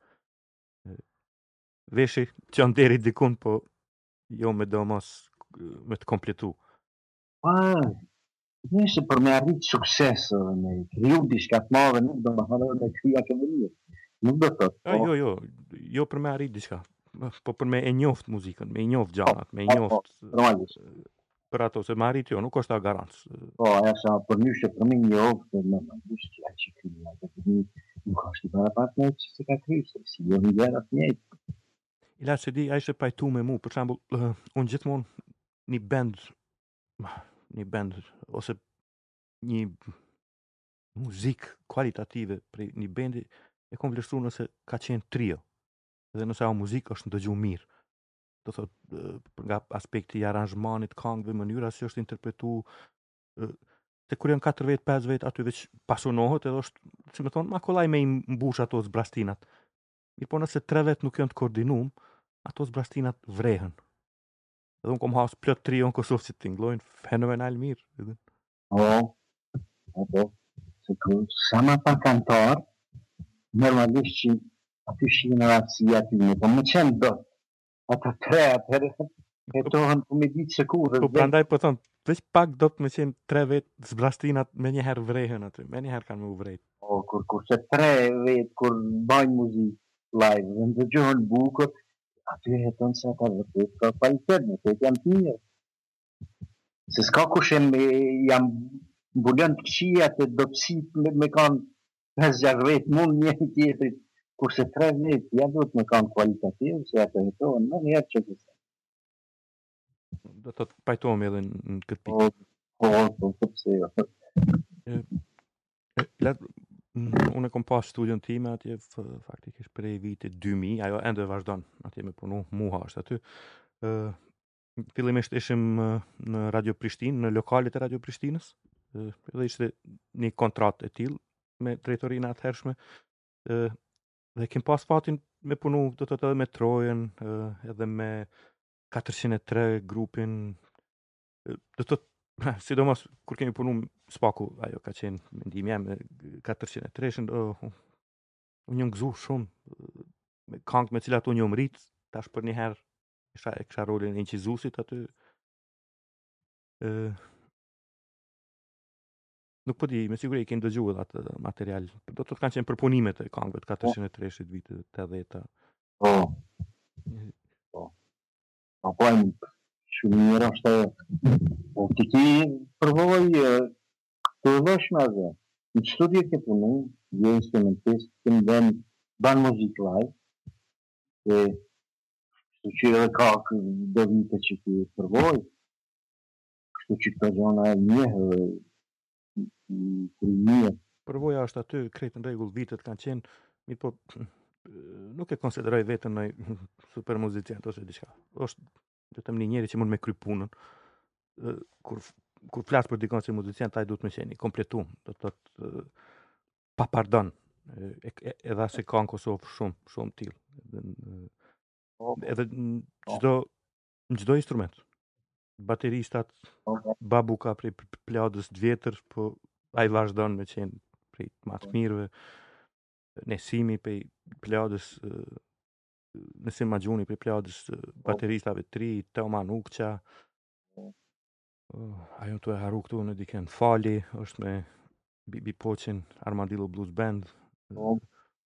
Veshi që janë deri dikun, po jo me do mos me të kompletu. Ah, nëse për me arrit sukses, me kriju diçka të madhe, nuk do më thënë me kriju akademi. Nuk do thotë. Po. Jo, jo, jo për me arrit diçka, po për me e njoft muzikën, me e njoft gjanat, me e njoft normalisht. Për ato se me arrit jo, nuk është a garancë. Po, aja sa për njështë për me njoft, normalisht që a që kriju akademi, nuk është i para pat me që se ka kriju, se si jo një vera të njëjtë. Ila që di, a ishe pajtu me mu, për shembull, uh, unë gjithmonë një band, një band, ose një muzikë kualitative për një bendi, e kom vlerësu nëse ka qenë trio, dhe nëse a muzikë është ndëgju mirë. Do thot, uh, nga aspekti i aranzhmanit, këngëve, mënyra si është interpretu, uh, se kur janë katër vetë, pesë vetë, aty veç pasunohet, edhe është, si me thonë, ma kollaj me i mbush ato zbrastinat. Mirë po nëse tre vetë nuk janë të koordinum, ato zbrastinat vrehen. Edhe unë kom hasë plot trio në Kosovë që t'inglojnë fenomenal mirë. O, o, se ku sa ma pa kantar, normalisht që aty shqinë ratësia aty një, po më qenë do, ata tre, atërë, e tohën po me ditë se ku. Po prandaj po thonë, veç pak do të më qenë tre vetë zbrastinat me njëherë vrehen aty, me njëherë kanë me u vrejt. O, kur, kur se tre vetë, kur bajnë muzikë, live, dhe në të gjohën bukur, aty e tonë se ata vërtet ka kvalitet, në të janë të mirë. Se s'ka kushem jam mbullon të këqia të dopsit me, me kanë pesë gjashtë vetë mund një tjetërit, kurse tre vetë ja do të me kanë kualitativ, se ata e tonë në njerë që të se. Do të të pajtojmë edhe në këtë pikë. Po, po, po, pëse jo. Unë e kom pas studion time atje faktikisht prej vitit dy mijë, ajo ende vazhdon atje me punu, muha është aty. Uh, fillimisht ishim uh, në Radio Prishtinë, në lokalet e Radio Prishtinës, Uh, edhe ishte një kontratë e tillë me drejtorinë atëhershme. Uh, dhe kem pas fatin me punu do të thotë edhe me Trojën, uh, edhe me katërqind e tre grupin. Uh, do të thotë sidomos kur kemi punu spaku, ajo ka qenë mendimi jam me katërqind e tre-shën, uh, unë jam gëzu shumë uh, me këngë me cilat unë jam rrit, tash për një herë kisha e kisha rolin e incizuesit aty. Uh, Nuk po di, me siguri i keni dëgjuar atë material. Do të thotë kanë qenë përpunimet e këngëve të katërqind e tre-shit vitit të dhjetë. Po. Po. Po po shumë mirë është. Po ti ki provoj të vesh me atë. Në studio ke punu, je instrumentist, të ndën ban muzikë live. E kështu që edhe ka do vite që ti provoj. Kështu që këto gjona e njehë përvoja është aty, krejt në rregull, vitet kanë qenë, mirë po nuk e konsideroj veten në super muzicient ose diçka. Është vetëm një njeri që mund me kry punën. Kur kur flas për dikon si muzicient, ai duhet më qenë i kompletuar, do të thotë pa pardon. Edhe se ka në Kosovë shumë, shumë tillë. Edhe çdo çdo instrument. Bateristat, okay. Babu ka prej pladës të vjetër, po ai vazhdon me qenë prej më të mirëve. Nesimi prej pladës, Nesim Maxhuni prej pladës bateristave të ri, Teoman Ukça. Uh, ajo të e haru këtu në diken Fali, është me Bibi Poçin, Armadillo Blues Band. Uh,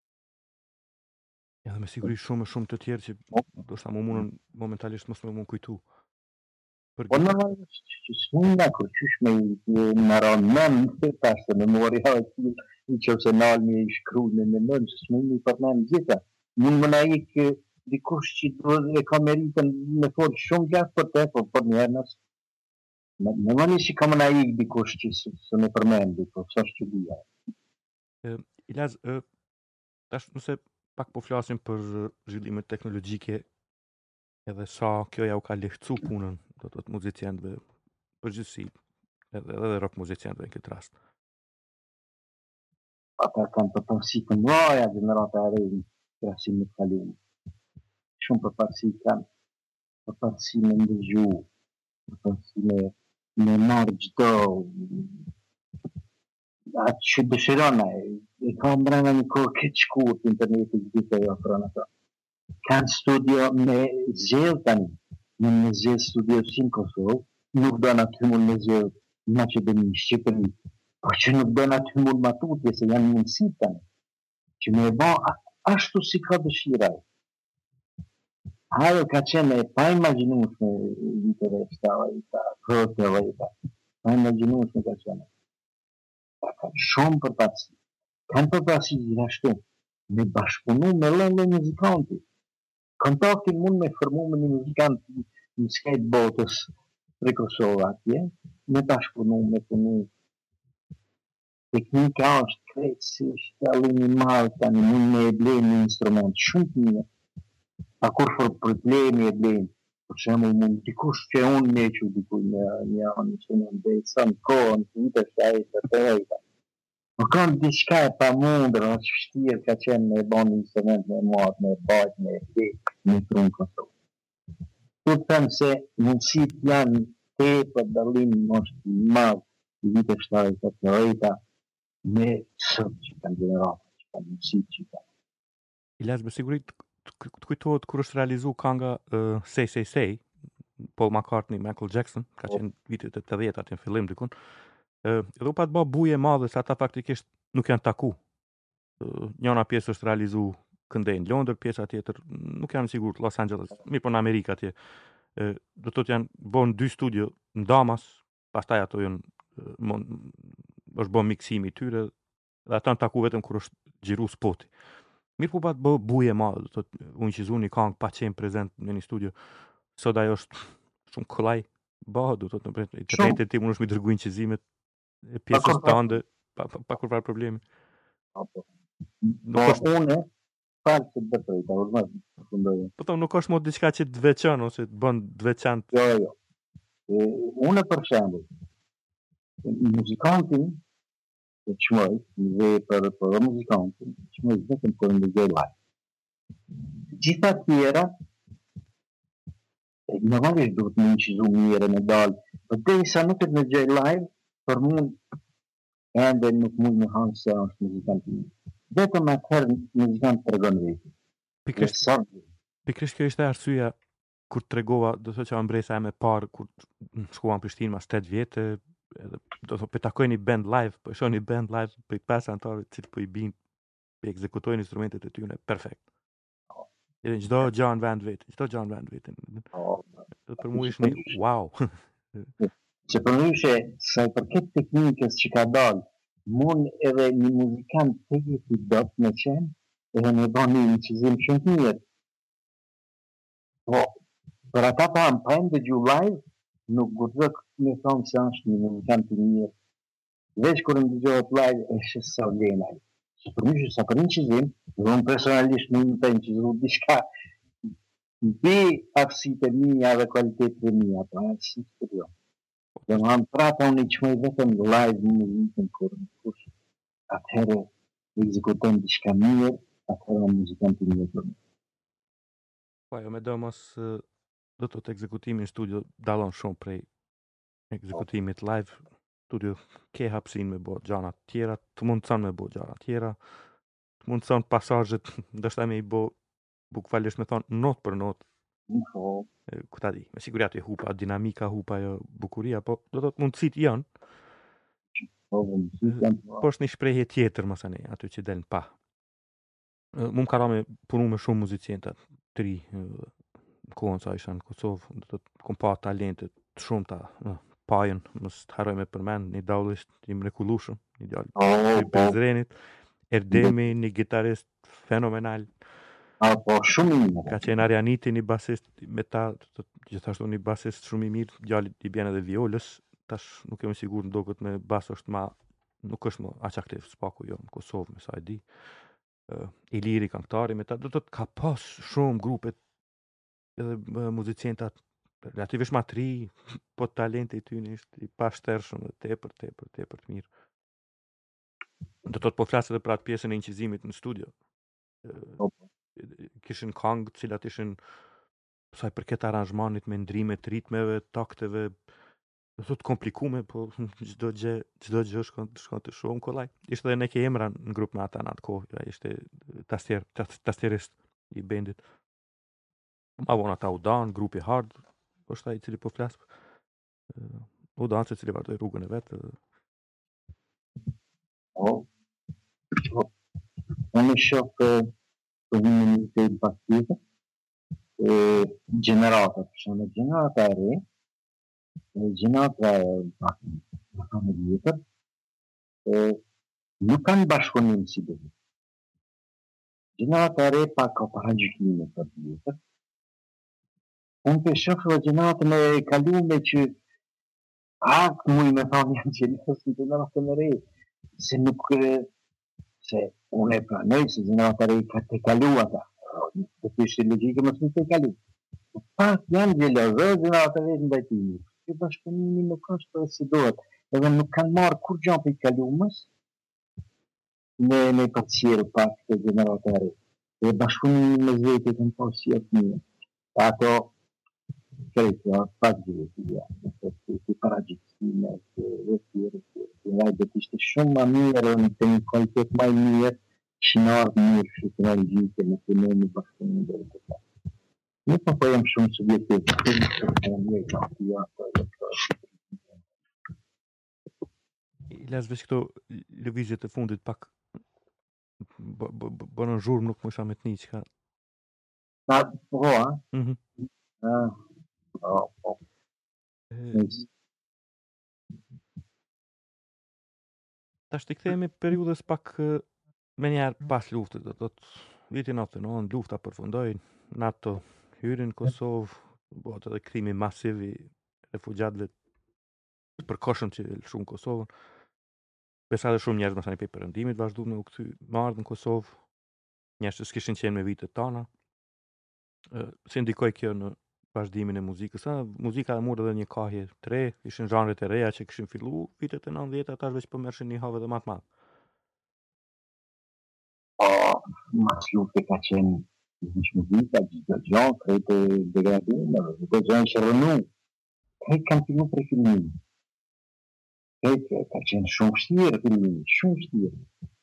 edhe me siguri shumë shumë të tjerë që do shta më mundën momentalisht mos më mund kujtu. Po normalisht që s'munda kur qysh me në ranë nëmë, të pashtë të memoria e t'il, i që ose nalë me i shkru në në nëmë, që s'mundi për nëmë gjitha. Mund më na ikë dikush që e ka meritën me folë shumë gjatë për te, po për njerë nësë. Normalisht që ka më na ikë dikush që së me përmendi, po së është që dhja. Ilaz, tash nëse pak po flasim për zhvillimet teknologjike, edhe sa kjo ja u ka lehtësu punën, do të të muzicientëve përgjithësi, edhe, edhe rock muzicientëve në këtë rast. Ata kanë përparësi të mdoja gjenerata e rejnë krahasim me të kaluar. Shumë përparësi kanë, përparësi me ndëgju, përparësi me me marrë çdo atë që dëshiron ai, e ka mbrana një kohë këtë shkurt internetit gjithë e ofron ato. Kanë studio me zgjellë tani, në në zgjellë studio si në Kosovë, nuk do në aty mund me zgjellë në Maqedoni, Shqipëri, po që nuk do në aty mund matutje, se janë mundësi tani, që me e ba ashtu si ka dëshiraj. Ajo ka qene pa imaginueshme viteve shtava i ta, kërëteve i ta, pa imaginueshme ka qene. Ta kanë shumë përpatsi, kanë përpatsi gjithashtu, me bashkëpunu me lëndë muzikanti. Kontaktin mund me formu me një muzikant në skateboardës për Kosovë atje, me bashkëpunu, me punu. Teknika është krejtë si shtelimi malë tani, mund me e blejnë një instrument shumë të një. A kur për problemi e blejnë, për shemë mund dikush që unë me që dikuj një një anë që në ndejtë sa në kohën, të vitë është ajë të të rejta. Më kanë diçka e pa mundër, është vështirë ka qenë me bon një instrument me matë, me bajt, me e me trunë Kosovë. Tu të thëmë se mundësit janë te për dallim është madhë i vitë shtarë të të rejta me sëtë që kanë generata, që kanë mundësit që kanë. Ilaz, me sigurit të kujtohet kur është realizu kanga uh, Say Say Say, Paul McCartney, Michael Jackson, ka qenë vitet e të dhjetat në fillim dikun, uh, edhe u pa të ba buje madhe se ata faktikisht nuk janë taku. Uh, njëna pjesë është realizu këndej në Londër, pjesa tjetër nuk janë sigur Los Angeles, mirë po në Amerika atje. Uh, do të të janë bo në dy studio në Damas, pastaj ato janë uh, mon, është bo miksimi tyre, dhe ata në taku vetëm kur është gjiru spoti. Mirë po pa të bë buje madhe, do të unë që zuni këngë pa qenë prezent në një studio, sot ajo është shumë kollaj, bëhë, do të të në internetet ti mund është mi dërgu inqizimet e pjesës të ande, pa, pa, pa kur farë problemi. Nuk është une, farë që të bërtoj, ta urmat, po të nuk është mod diçka që të veçan, ose të bën të veçant. Jo, jo. E, une për shembull, Muzikantin të qmoj dhe për, për muzikantin të qmoj vetëm për në gjej live. Gjitha tjera, normalisht duhet më incizu mirë me dalë, për te sa nuk e në gjej live, për mund ende nuk mund me hanë se është muzikantin. Vetëm atëherë muzikant të regon vetë. Pikrisht, pikrisht kjo ishte arsyeja kur tregova, do të thotë që ambresa e me parë kur shkuam në Prishtinë mas tetë vjetë, edhe do të thotë po takoj një band live, po shoh një band live për pesë anëtarë të cilët po i bin, po ekzekutojnë instrumentet e tyre perfekt. Edhe çdo gjë në vend vetë, çdo gjë në vend vetë. Do për mua ishte një wow. Që për më ishe sa i përket teknikës që ka dalë, mund edhe një muzikant të gjithë i dot me qenë, edhe me ba një incizim shumë të mirë. Po, për ata pa më prejnë dhe gju live, nuk gudhë me thonë se është një muzikant të mirë. Veç kërë në dëgjohet live, e shë sa vlena. Që për më ishe sa për incizim, dhe unë personalisht në më të incizu diçka mbi aftësitë e mia dhe kualitetet e mia, po e si të përjo. Dhe më hanë prata unë i qmoj vetëm live në muzikën kërë në kush. Atëherë ekzekutojnë diçka mirë, atëherë muzikant të mirë për më. Po, jo me do mos do të të ekzekutimi në studio dalon shumë prej ekzekutimit live. Studio ke hapsin me bo gjana tjera, të mundëson me bo gjana tjera, të mundëson pasazhet, ndështë me i bo bukvalisht me thonë not për not. Po, Këta di, me siguria të hupa, dinamika hupa, jo bukuria, po do të të mundësit janë, po, mundësit janë po. po është një shprehje tjetër, mësane, aty që delnë pa. Mu më ka ra me punu me shumë muzicienta, të ri, në kohën sa isha në Kosovë, do të të kom pa talentet të shumë ta, pajën, mos të haroj me përmend, një daulisht, një mrekullushëm, një djallë, i Bezrenit, Erdemi, një gitarist fenomenal, A, po, shumë i mirë. ka qenë Arianiti, një basist, me ta, të, të, gjithashtu një basist shumë i mirë, djalli i bjen edhe violës, tash nuk jam i sigurt ndokët me bas është ma, nuk është më aq aktiv spaku jo në Kosovë, me sa e di. Uh, Iliri këngëtari, me ta, do të të ka pas shumë grupet, edhe uh, muzicientat, relativisht ma të ri, po talenti i tyre ishte i pashtershëm dhe tepër, tepër, tepër të mirë. Do të të po flasë edhe për atë pjesën e incizimit në studio. Uh, kishin këngë të cilat ishin sa i përket aranzhmanit me ndrimet, ritmeve, takteve, do të të komplikume, po çdo gjë, çdo gjë shkon shkon të shumë kollaj. Ishte edhe ne ke emra në grup me ata në atë kohë, ai ishte tastier, tastierist i bendit. Ma vonë ata u dan, grupi hard, është ai i cili po flas. Uh, u dan se cili vazhdoi rrugën e vet. Po, po, unë shoh për një një të pastive, gjenerata, për shumë gjenerata e re, gjenerata e pak në vjetër, nuk kanë bashkëpunim si dhe. Gjenerata e re pak ka paragjykime për vjetër. Unë për shoh gjenerata me kalume që ak mujë me thonë janë gjenerata në gjenerata në re, se nuk se unë e pranoj se gjenerata e re ka të kalu ata. Të të ishte logike më të të kalu. Pak janë gjelozë, gjenerata e re në dajtimi. Që bashkëpunimi nuk është si dohet. Edhe nuk kanë marrë kur gjanë për i kalumës me, me përcjerë pak të gjenerata e re. Dhe bashkëpunimi me zvete kanë pasë si atë një. Ato krejtë, pak zvete, ja. Të paragjikësime, të tjere, të dhe të ishte shumë ma mirë, në të një kvalitet ma mirë, shinarë mirë shikënërgjike në të në një bashkëpunim dhe të ta. Nuk më po jam shumë subjektiv, të në një të ja, I les veç këto lëvizjet e fundit pak bërën zhurmë nuk më isha me të një që ka. Ta, po, a? Mhm. Po, po. Ta shtë i kthehemi periudhës pak me njerë pas luftët, do të të vitin nëntëdhjetë e nëntë, lufta përfundoi, NATO hyrin në Kosovë, bëhet edhe kthimi masiv i refugjatëve të përkohshëm që lëshuan Kosovën. Besa dhe shumë njerëz mësani pe perëndimit vazhduan me u kthy më ardh në Kosovë, njerëz që s'kishin qenë me vitet tona. Si ndikoi kjo në vazhdimin e muzikës. A, muzika e murë edhe një kahje të re, ishin zhanret e reja që këshin fillu vitet e nëntëdhjetë, ata veç po mershin një havë dhe matë madhë. Po, mas lufte ka qenë një muzika, gjithë gjanë, krejtë degradimë, dhe gjanë që rënu. Krejtë kanë fillu për filmin. Krejtë ka qenë shumë shtirë filmin, shumë shtirë.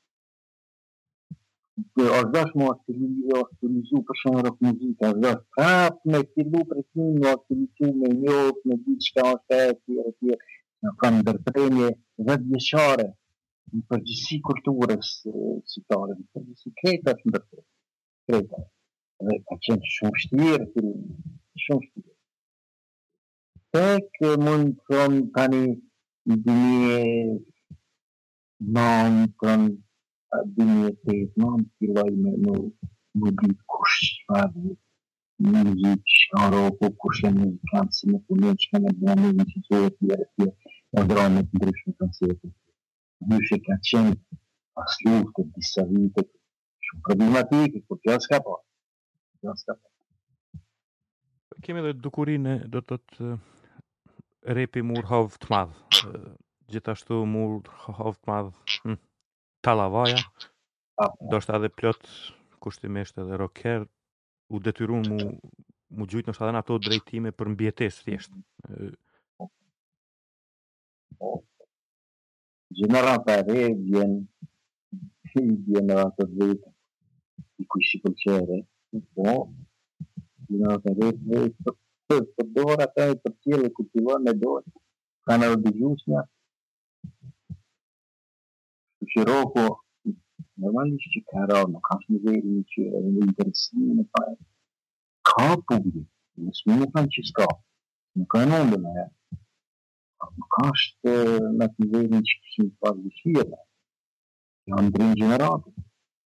Është dash mu është filizu për shumë rock muzika, është dash prap me fillu për filmin, është filizu me njot, me ditë shka është e tjere, tjere. Në kanë ndërpremje dhjetë vjeçare në përgjithësi kulturës shqiptare, në përgjithësi krejtë është ndërpremje. Krejtë. Dhe ka qenë shumë shtirë filmin, shumë shtirë. Tek mund të thonë tani i dini nëntën, dimitet, nënë filloj me më ditë kush çfarë muzikë, shka ropo, kush e muzikantë, si me punon, shka me bëna në që që e tjere, tjere, e drame të ndryshme koncertet. Dyshe ka qenë pas luftë, disa vite, shumë problematike, por kjo s'ka po. Kjo s'ka po. Kemi edhe dukurinë, do të të repi mur havë të madhë. Gjithashtu mur havë të madhë hm, Talavaja, do shta edhe plot kushtimisht edhe rocker, u detyrun mu, mu gjujtë nështë edhe në ato drejtime për mbjetes thjesht. Gjenerata e re vjen, vjen në ato drejtë, i kuj si pëlqere, po, gjenerata e re, për dorë ata e për tjele kultivon me dorë, kanë edhe dëgjusnja, që roko, normalisht që ka rarë, nuk ka shumë veri që edhe në interesimi në fajnë. Ka publik, nësë më kanë që s'ka, nuk ka në ndë në e. Nuk ka është në të veri që këshim të pasë dëshirë, janë ndrinë generatë.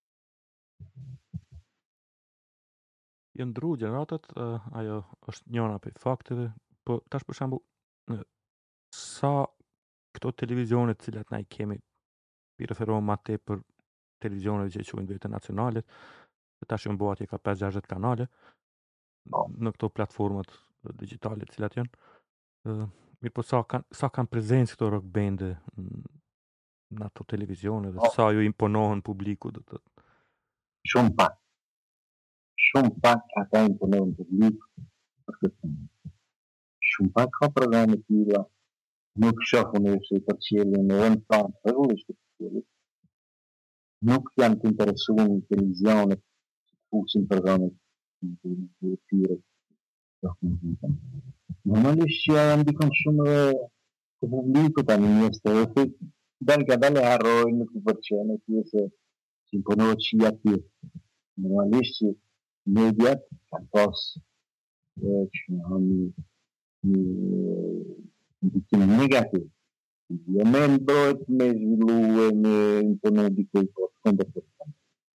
Janë ndru gjeneratët, uh, ajo është njëna për fakteve, po tash për shambu, uh, sa këto televizionet cilat na i kemi, i referohem ma te për televizionet që quajnë vete nacionalet, dhe tash janë bëhat që ka pesë gjashtëdhjetë kanale në këto platformat digitale cilat janë. Uh, mirë po sa kanë sa kanë prezencë këto rock bande në ato televizione dhe oh. sa ju imponohen publiku dhe të... Shumë pak. Shumë pak ata imponohen publiku për këtë. Shumë pak ka programe tila, nuk shohën e se për qelën në vënd planë, rrugështë për qelën. Nuk janë të interesuar në televizionet, që të fusin programet në të tyre. Normalisht që janë dikon shumë dhe të publiku të një njështë, dhe dalë ka dalë e harrojnë, nuk të përqenë, të se që imponohet që i atyre. Normalisht që mediat kanë pas që në një ndikim negativ. Jo me mbrojt me zhvillu e me imponu dikoj po të këndë të të.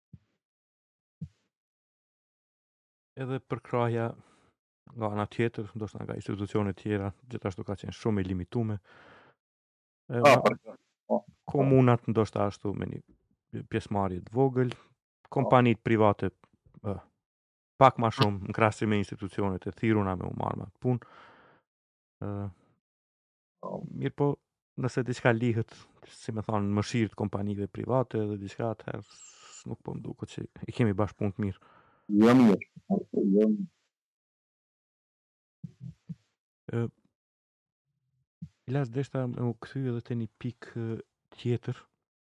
Edhe për krahja nga ana tjetër, ndoshta nga institucionet tjera, gjithashtu ka qenë shumë e limitume. E, ah, ma, komunat ndoshta ashtu me një pjesëmarrje të vogël, kompanitë private e, pak ma shumë në krahasim me institucionet e thirruna me u marrë me punë. Mirë po, nëse diçka lihet, si me thonë, në mëshirë të kompanive private dhe diçka atëherë nuk po më duket që i kemi bashkëpunë të mirë. Jo mirë, jo mirë. Ilas deshta me u kthy edhe te një pikë tjetër.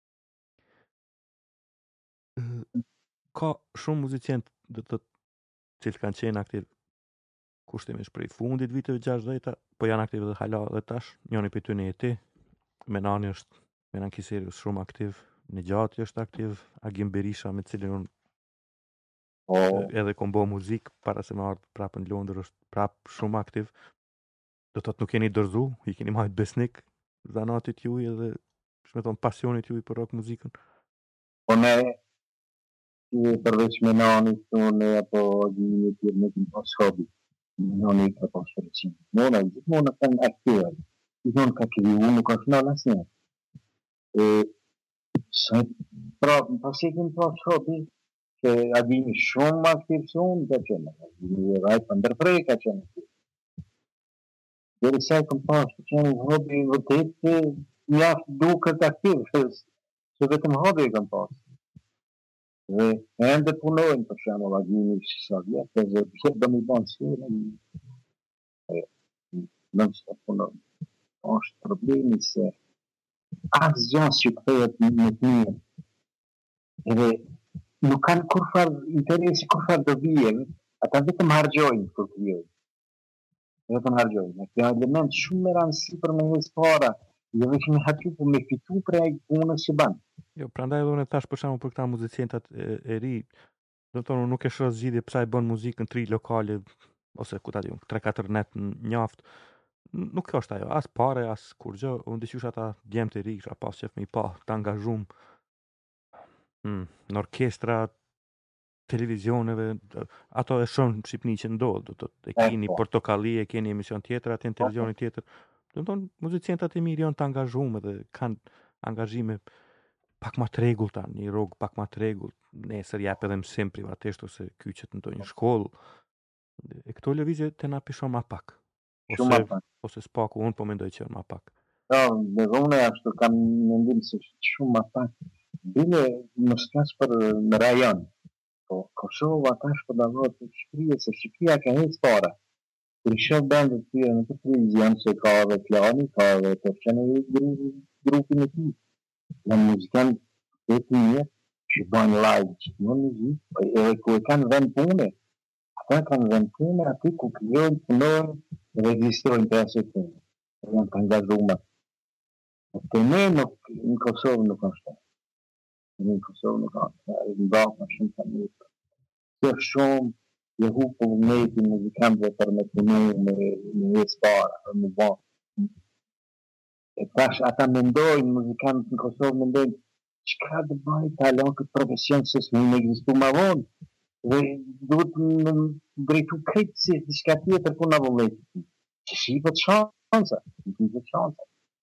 Ka shumë muzicientë dhe të cilë kanë qenë aktiv kushtimisht prej fundit viteve gjashtëdhjetë, po janë aktiv edhe hala dhe tash. Njëri prej tyre e ti, Menani është, Menan Kiseri është shumë aktiv, Nexhati është aktiv, Agim Berisha me cilin unë oh. edhe kom bo muzikë para se më ardhë prapë në Londër është prapë shumë aktiv. Do të të nuk keni dërzu, i keni majtë besnik zanatit juj edhe shme thonë pasionit juj për rock muzikën. Po ne, si përveç Menanit, unë apo gjimit të tjërë me këmë pas hobi. Menani ka pas përëqim. Mona, gjithmona kanë aktive. Gjithmona ka këvi unë, nuk ka final asë një. E, sa, pra, pas e këmë pas hobi, që a dini shumë ma aktiv se unë, ka qenë, a dini Rajt van der Frey ka qenë aktiv. Deri sa e kam pas, ka qenë hobi vërtet mjaft duket aktiv, se vetëm hobi e kam pas. Dhe ende punojnë, për shembull, a dini sa vjet, dhe pse do mi bën sfilën, non stop punojnë. Është problemi se asgjë që kthehet në të mirë. Edhe nuk kanë kurfar interesi, kurfar do vijen, ata vetëm harxojnë kur të vijnë. Vetëm harxojnë. Kjo element shumë me rëndësi për me hes para, jo vetëm me hatu, por me fitu prej punës që bën. Jo, prandaj edhe unë tash për shembull për këta muzicientat e, e ri, do të thonë unë nuk e shoh zgjidhje pse ai bën muzikë në tri lokale ose ku ta di, tre katër net në njaft. Nuk është ajo, as pare, as kur gjë, unë dyqysh ata djemt e ri, kisha pas qef me i pa, të angazhum hmm, në orkestra, televizioneve, ato e shonë në Shqipni që ndodhë, do të e keni portokalli, e keni emision tjetër, atë në televizioni tjetër, do të thonë, muzicientat e mirë janë të angazhum edhe kanë angazhime pak ma të rregullt, një rrugë pak ma të rregullt, nesër jap edhe mësim privatisht ose kyçet në ndonjë shkollë. E këto lëvizje të na pishon ma pak. Ose ose s'paku, unë po mendoj që ma pak. Jo, dhe unë ashtu kam mendim se shumë ma pak. Bile më shkas për në rajon. Po Kosova tash po davohet të Shqipëria, se Shqipëria ka hec para. Kur i shoh bandet të tjera në televizion se ka edhe Klani, ka edhe të qenë grupin e tij. Në muzikant të të mirë, që bën live, që bën muzikë, edhe ku e kanë vend pune. Ata kanë vend pune aty ku krijojnë, punojnë dhe ekzistojnë të asë punë. E janë të angazhuar. Të ne nuk, në Kosovë nuk është. Në Kosovë nuk është. Në bërë shumë të mirë. Të shumë, je hu për mejti muzikantëve për me punu, me hes para, për me bërë. E tash ata mendojnë, muzikantët në Kosovë mendojnë, çka të bëj talon këtë profesion se s'më ekzistu ma vonë. Dhe duhet në drejtu krejtë si diçka tjetër ku na vullnetit. Që shifët shansa, në shifët shansa.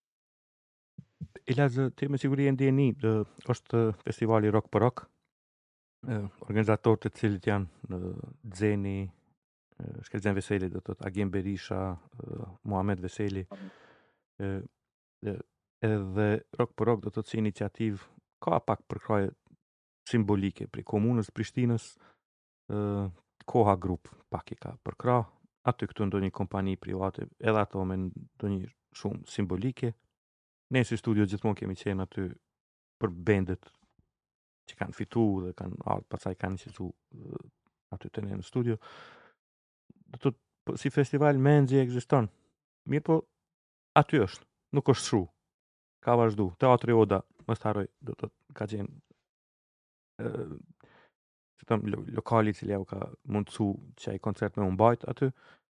Ilaz, ti me siguri e ndjeni, është festivali Rock për Rock, organizatorët të cilit janë Xeni, Shkelzen Veseli, do të thotë Agim Berisha, Muhamet Veseli, edhe Rock për Rock do të thotë si iniciativë ka pak përkraje simbolike për komunës Prishtinës, Uh, koha grup pak i ka përkra, aty këtu ndonjë kompani private, edhe ato me ndonjë shumë simbolike. Ne si studio gjithmonë kemi qenë aty për bendet që kanë fitu dhe kanë ardhur, pastaj kanë qenë uh, aty të ne në studio. Do të si festival menzi ekziston. Mirë po, aty është, nuk është shru. Ka vazhdu. Teatri Oda, mos harroj, do të ka qenë uh, që tëm lo, lokali i cili u ka mundësu që ai koncert me u mbajt aty.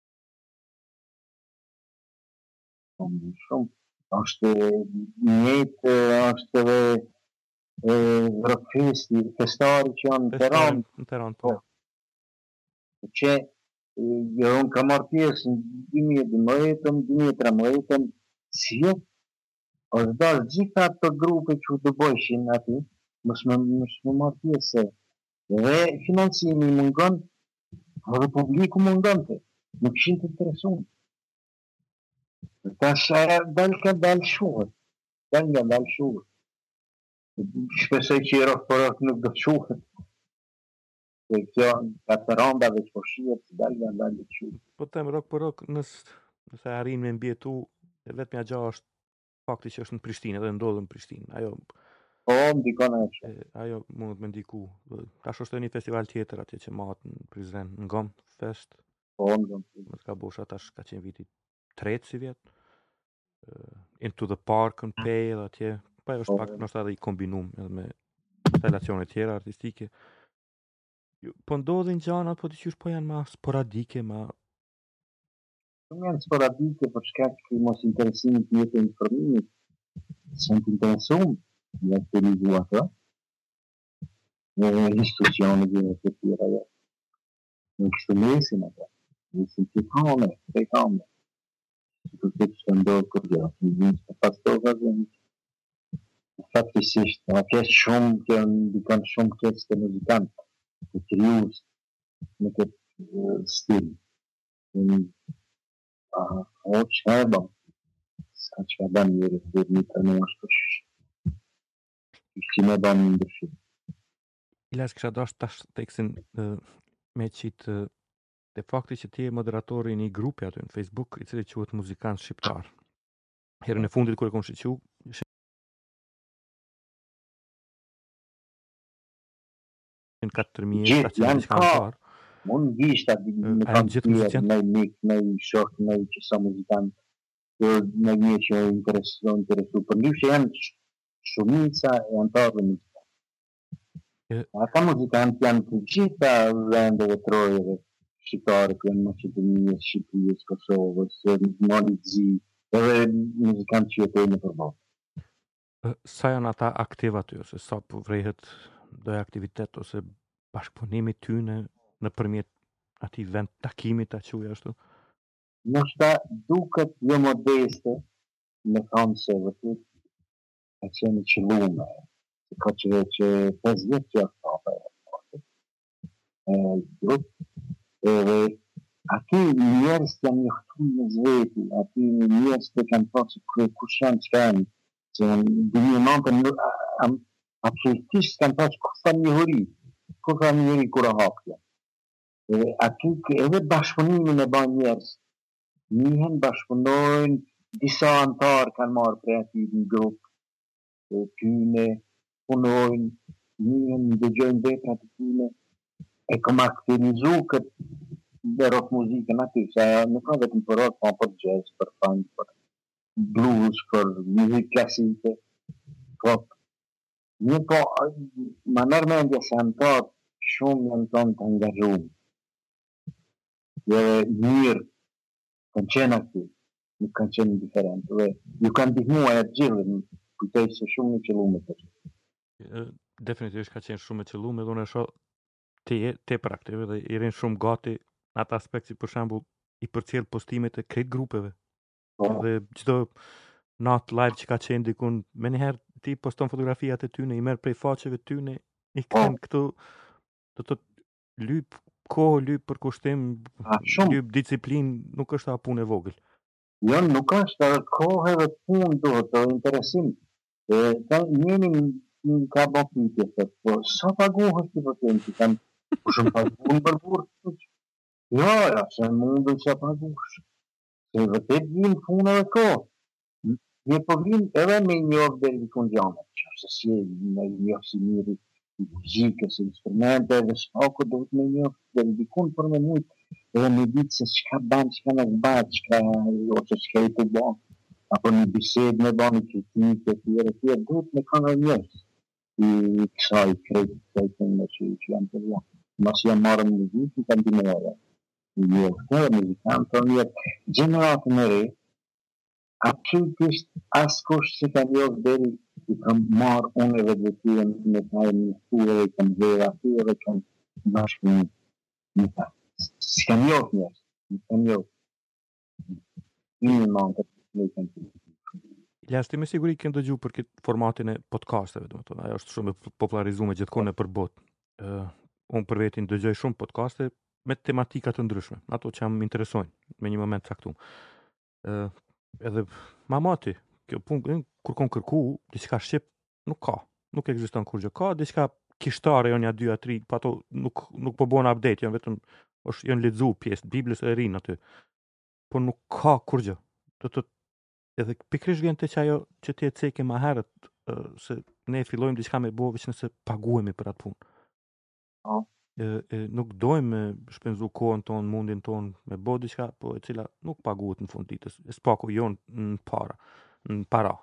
Shumë. Është njëtë, është edhe rockfesti, festari që janë në Tiranë. Në Tiranë, po. Që jo unë kam marrë pjesë në dy mijë e dymbëdhjetë, dy mijë e tridhjetë, si është dalë gjitha ato grupe që të bëshin aty, mos më marrë pjesë. Dhe financimi mungon, edhe publiku mungon të, nuk ishin të interesuar. Tash dal ka dal shuhet, dal nga dal shuhet. Shpesoj që i rock për rock nuk do të shuhet. Se kjo ka të randave që po shihet, dal nga dal të shuhet. Po them rock për rock, nëse arrin me mbjetu, vetëm ja është fakti që është në Prishtinë, edhe ndodhet në Prishtinë. Ajo Po, ndikon e që. Ajo mund të me ndiku. Tash është një festival tjetër atje që mahet në Prizren, në Gom Fest. Po, në Gom Fest. Më ka bosha tash ka qenë viti tretë si vjet. Uh, into the Park në Pej edhe atje. Pa është pak nështë edhe i kombinum edhe me instalacione tjera artistike. Po ndodhin gjana, po të qysh po janë ma sporadike, ma... Po janë sporadike për shkak që mos interesimit të jetë informimit. Se në të interesum. Në të rizu ato, në institucionet dhe të tjera, në kështu mesin ato, mesin të kame, të kame, që të të që të ndohë kërgjë, në vëndë të pastoha dhe në faktisisht, në kështë shumë, që në dikën shumë kështë të muzikantë, të krijues në këtë uh, stil. Në uh, o çka e bën, sa çka bën njëri dhe një të në është që me bën një ndryshim. Ilas kisha dash tash tekstin uh, me qitë uh, te fakti që ti je moderatori i një grupi aty në Facebook i cili quhet Muzikant Shqiptar. Herën e fundit kur e kom shiqu, ishin katër mijë Gjithë janë ka, mund gjishta në kanë gjithë tjerë, muzikant? në mik, në shok, në që sa muzikant, në një që interesu, interesu, për një që janë shumica e antarëve muzikant. Ata muzikant janë të gjitha vendeve trojeve shqiptare, që janë Maqedonisë, Shqipërisë, Kosovës, Malizzi, edhe muzikant që jetojnë në përballë. Sa janë ata aktiv aty, ose sa po vrehet do aktivitet ose bashkëpunimi tyne nëpërmjet atij vend takimit ta quaj ashtu? Nështë duket jo modeste me thamë se vërtet ka qenë qëllume, se ka që që pesë vjetë që është e grup, edhe aty njerës të janë njëhtu në zveti, aty njerës të kanë pasë kush janë që kanë, që në dhe një nëntën absolutisht kanë pasë kush ta njëhuri, kush ta njëhuri kura hapja. Edhe aty edhe bashkëpunimin e ban njerës, njëhen bashkëpunojnë, disa antarë kanë marë për aty një grupë, tyne, punojnë, njëhen ndëgjojnë vepra të tyne, e kom aktivizu këtë dhe rock muzikën aty, se nuk ka vetëm për rock, pa për jazz, për funk, për blues, për muzikë klasike, pop. Një po, ma nërë mendja se antarë shumë janë tonë të angazhumë. Dhe mirë, kanë qenë aty, nuk kanë qenë indiferent, dhe ju kanë dihmua e të gjithë, kujtoj se shumë në qëllume të që. Definitivisht ka qenë shumë e qëllume, dhe unë e shoh ti je tepër aktive dhe i rinë shumë gati në atë aspekt si për shembull i përcjell postimet e krejt grupeve. Oh. Dhe çdo natë live që ka qenë dikun, me njëherë ti poston fotografijat e tyne, i merr prej faqeve tyne, i kthen oh. këtu do të lyp kohë, lyp për kushtim, lyp disiplinë, nuk është a punë e vogël. Jo, nuk është edhe kohë edhe punë duhet, edhe interesim. E ta njeni në ka bëpitje, po sa paguhës të përtenë që kanë shumë paguhën për burë të që? Jo, ja, se mundën që paguhës. Se vërtet gjinë punë edhe kohë. Një përgjinë edhe me njërë dhe një këndjanë, që është si me njërë si njëri muzikës, instrumente, dhe shpako do të me njërë dhe një këndë për me mujtë, edhe me ditë se qka banë, qka në zbatë, qka ose qka i të banë, apo një bised me banë, një kritikë, tjere, tjere, duhet me kanë njërës. I kësaj krejtë të të në që janë të vja. Mas janë marë në muzikë, kanë të mëre. Një të muzikantë, të njërë, gjeneratën e re, absolutisht asë kush që ka njërë dheri, i kam marë unë edhe dhe të me të najë një ture, i kam dhera të edhe kam bashkë një një ta. Si kam njërë njërës, si kam njërë. Një në nëntër, në i kam të njërë. Ilas, ti me siguri kënë dëgju për këtë formatin e podcasteve, do më tonë, ajo është shumë popularizume gjithkone për botë. Uh, unë për vetin dëgjoj shumë podcaste me tematikat të ndryshme, ato që jam interesojnë me një moment caktuar. Uh, edhe mamati, kjo punë, kur kon kërku, diçka shqip, nuk ka, nuk ekziston kur gjë, ka diçka kishtare janë ja dy a tri, pa ato nuk, nuk po bon update, janë vetëm, është janë lexu pjesë, Biblës e rinë aty, po nuk ka kur gjë. Do të edhe pikrish vjen te ajo që ti e ceke më herët, uh, se ne fillojmë diçka me bëu veç nëse paguhemi për atë punë. Oh. E, e, nuk dojmë me shpenzu kohën tonë, mundin tonë me bëu diçka, po e cila nuk paguhet në fund ditës. E spaku jon në para, në para.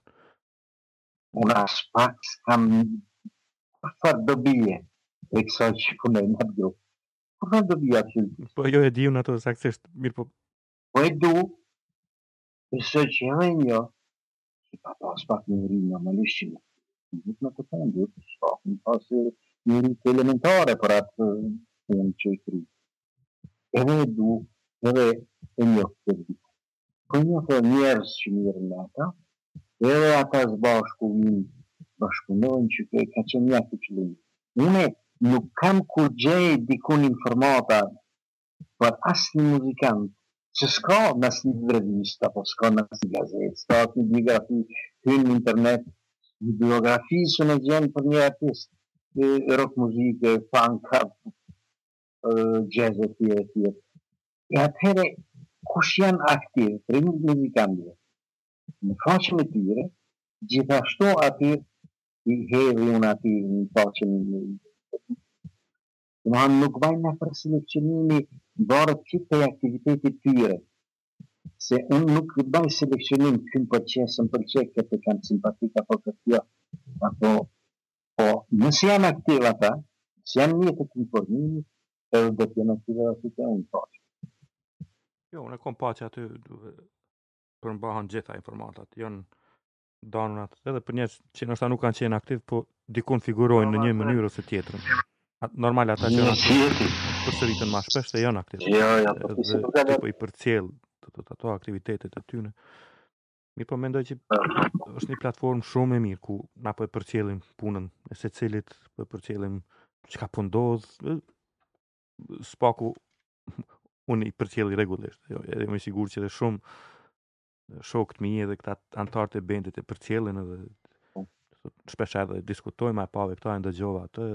Unë as pak s'kam farë dobije e kësa që punoj në atë grupë. Farë dobija që? Po jo e di unë ato saksisht, mirë po. Po e du, përse që edhe një, që pa pas pak një rinë në malishqinë, në në të tonë, duhet të shpak, në pasë një rinë elementare për atë punë që i kri. Edhe e du, edhe e një të rritë. Po një të njerës që mirë në ata, edhe ata zbashku një bashkunojnë që ka qenë një të qëllimë. Une nuk kam kur gjej dikun informata për asnjë muzikant që s'ka në asnjë revist apo s'ka në asnjë gazetë, s'ka asnjë biografi, hyn në internet, një biografi që në gjen për një artist, rock muzike, funk, jazz e tjere e tjere. E atëhere, kush janë aktiv, për një muzikantëve, në faqen e tyre, gjithashtu aty i hedhi unë aty në faqen e Domethënë nuk vajna për seleksionimi varet gjithë të aktivitetit tyre. Se unë nuk bëj seleksionim kënë përqe, së më përqe, këtë kam simpatik apo këtë jo. Apo, po, nësë janë aktiv ata, nësë janë një të informimit, edhe dhe të janë aktive aty të unë faqe. Jo, unë e kom pa që aty përmbahen gjitha informatat, janë danunat, edhe për njerëz që nështë nuk kanë qenë aktiv, po dikun figurojnë në një mënyrë ose tjetrën. Normal ata që janë aktiv përsëritën më shpesh se janë aktiv. Jo, jo, po dhe po i përcjell të ato aktivitetet e tyre. Mi po mendoj që është një platformë shumë e mirë ku na po e përcjellim punën e secilit, po e përcjellim çka po ndodh, spaku unë i përcjell rregullisht. Jo, edhe më sigur që edhe shumë shokët mi edhe këta antarët e bendit e përcjellin edhe shpesh edhe diskutojmë e pave këta e ndëgjova atë.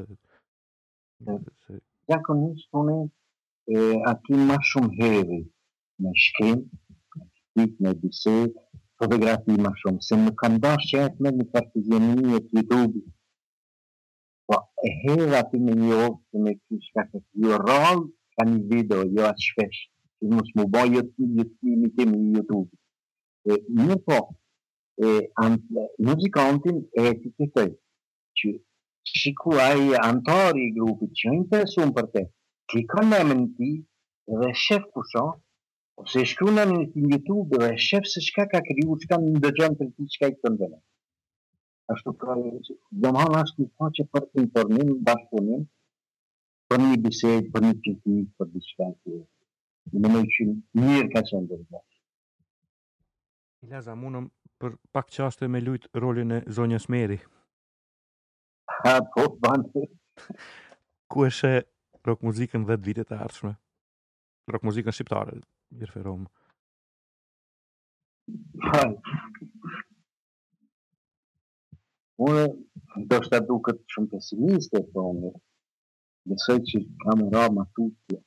Zakonisht unë e aty ma shumë hedhi me shkrim, me bisedë, fotografi ma shumë, se nuk kanë dash që e të me një partizjeni e të YouTube. Po e hedhi aty me një ofë, me kishka këtë, jo rrallë, ka një video, jo atë shpesh, që mos më boj jo të imitimi në YouTube. Një po, muzikantin e etiketoj, që shiku ai antari i grupit që interesuar për te, klikon në emrin e tij dhe shef kusha, ose shkruan në emrin e tij në YouTube dhe shef se çka ka kriju, çka ndëgjon për ti, çka i këndon. Ashtu ka, domethënë është një faqe për informim, bashkëpunim, për një bisedë, për një kritikë, për diçka tjetër. Në mënyrë që mirë ka qenë dhe. Ilaza, mundëm për pak qaste me lujt rolin e zonjës Meri. Ha, po, banë. Ku e she rock muzikën dhjetë vitet e ardhshme? Rock muzikën shqiptare, i referohem. Ha. Unë, do shta duket shumë pesimiste, po unë, besoj që kam ra ma tutje.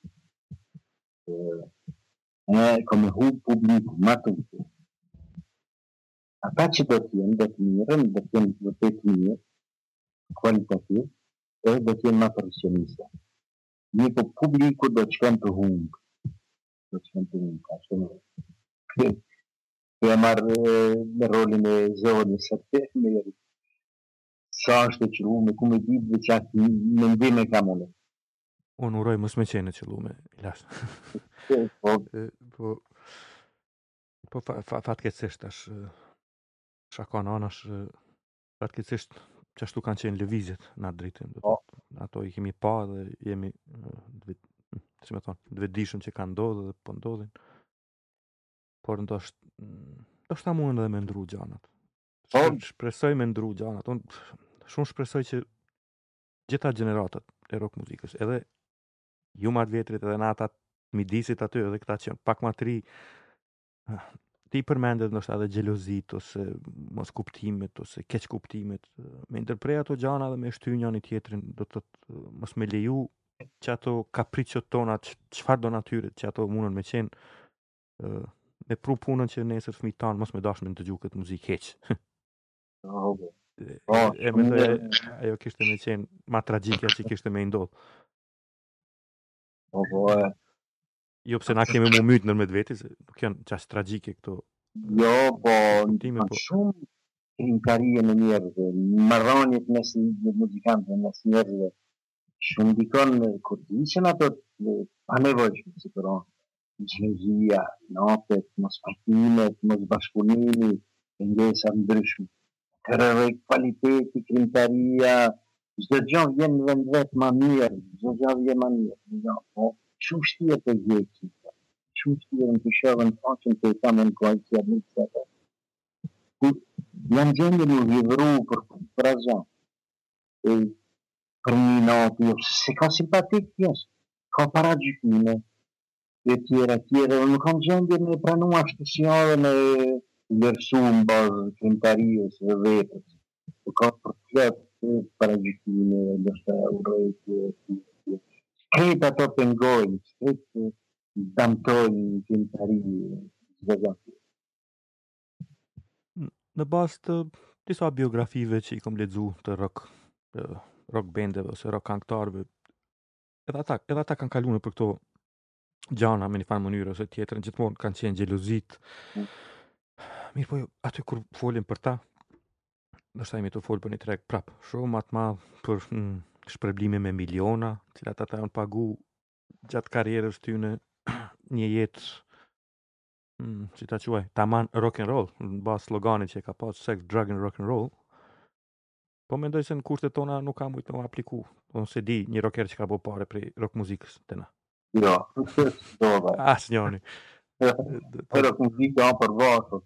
E, kom e hu publiku, ma tutje. Ata që do t'jenë, do t'mirën, do t'jenë vërtet mirë, kualitativ, e do t'jenë ma profesioniste. Një po publiku do t'shkon të hungë. Do t'shkon të hungë, ka shumë. Kë e marrë në rolin e zonës, atë me sa është e qëllume, ku me ditë dhe që atë mendime ka mune. Unë uroj mos me qenë e qëllume, Ilas. Po, po, po fatkeqësisht është shakon anash, fatkeqësisht që ashtu kanë qenë lëvizjet në atë drejtim. Ato i kemi pa dhe jemi si me thonë, dvedishëm që kanë ndodhë dhe po ndodhin. Por ndoshta ndoshta mundën edhe me ndru gjanat. Shpresoj me ndru gjanat. Unë shumë shpresoj që gjitha gjeneratat e rock muzikës, edhe ju ma të vjetrit edhe na ata midisit aty, edhe këta që pak ma të ri, ti përmendet ndoshta edhe xhelozit ose mos kuptimit ose keq kuptimit, me ndërprej ato gjana dhe me shty njëri tjetrin, do të thotë mos me leju që ato kapriçot tona, çfarë do natyre që ato mundën me qenë, me pru punën që nesër fëmijët tanë mos me dashme në të gju këtë muzikë heq. E me dhe ajo kishte me qenë ma tragjike që kishte me ndodhë. Jo pse na kemi mu mytë nër me dveti, se nuk janë qashtë tragjike këto. Jo, po, në shumë krimtarije në njerëzve, marronjet mes muzikantëve, mes njerëzve, shumë dikon, kur të ishen ato panevojshme, si përra, gjelëzia, natet, mos pajtimet, mos bashkëpunimi, ngesa ndryshme. Kërëve kvaliteti, krimtaria, çdo gjë vjen në vend vetë ma mirë, çdo gjë vjen ma mirë. Po, shumë shtirë të gjekë, shumë shtirë në të shërë në faqën të i kamë në koalicia në të të të. Janë gjendë në vjevru për, për asë gjanë. për një natë, se ka simpatik pjesë, ka paragjykime, e tjera, tjera, dhe nuk kam gjendje me pranu ashtësiare me lërsu në bazë krimtarijës dhe vetës. Të ka për fletë paragjykime, dhe shta urejtë, krejt ato pengojnë, krejt damtojnë krimtarijë, zvegatë. Në bazë të disa biografive që i kom lexu të rock, rock bandeve ose rock këngëtarëve, edhe ata, edhe ata kanë kaluar për këto gjana me një farë mënyrë ose tjetrën, gjithmonë kanë qenë xhelozit. Mm. Mirë po, aty kur folin për ta, ndoshta jemi të folë për një treg prap, shumë atë madh për mm, shpërblime me miliona, të cilat ata janë pagu gjatë karrierës tyne një jetë mm, si ta quaj, taman rock and roll, në bazë sloganit që e ka pas sex, drug and rock and roll. Po mendoj se në kushtet tona nuk ka mujtë në apliku. Unë se di një rocker që ka bo pare prej rock muzikës të na. Jo, do dhe. Asë njoni. Rock muzika a për vasët.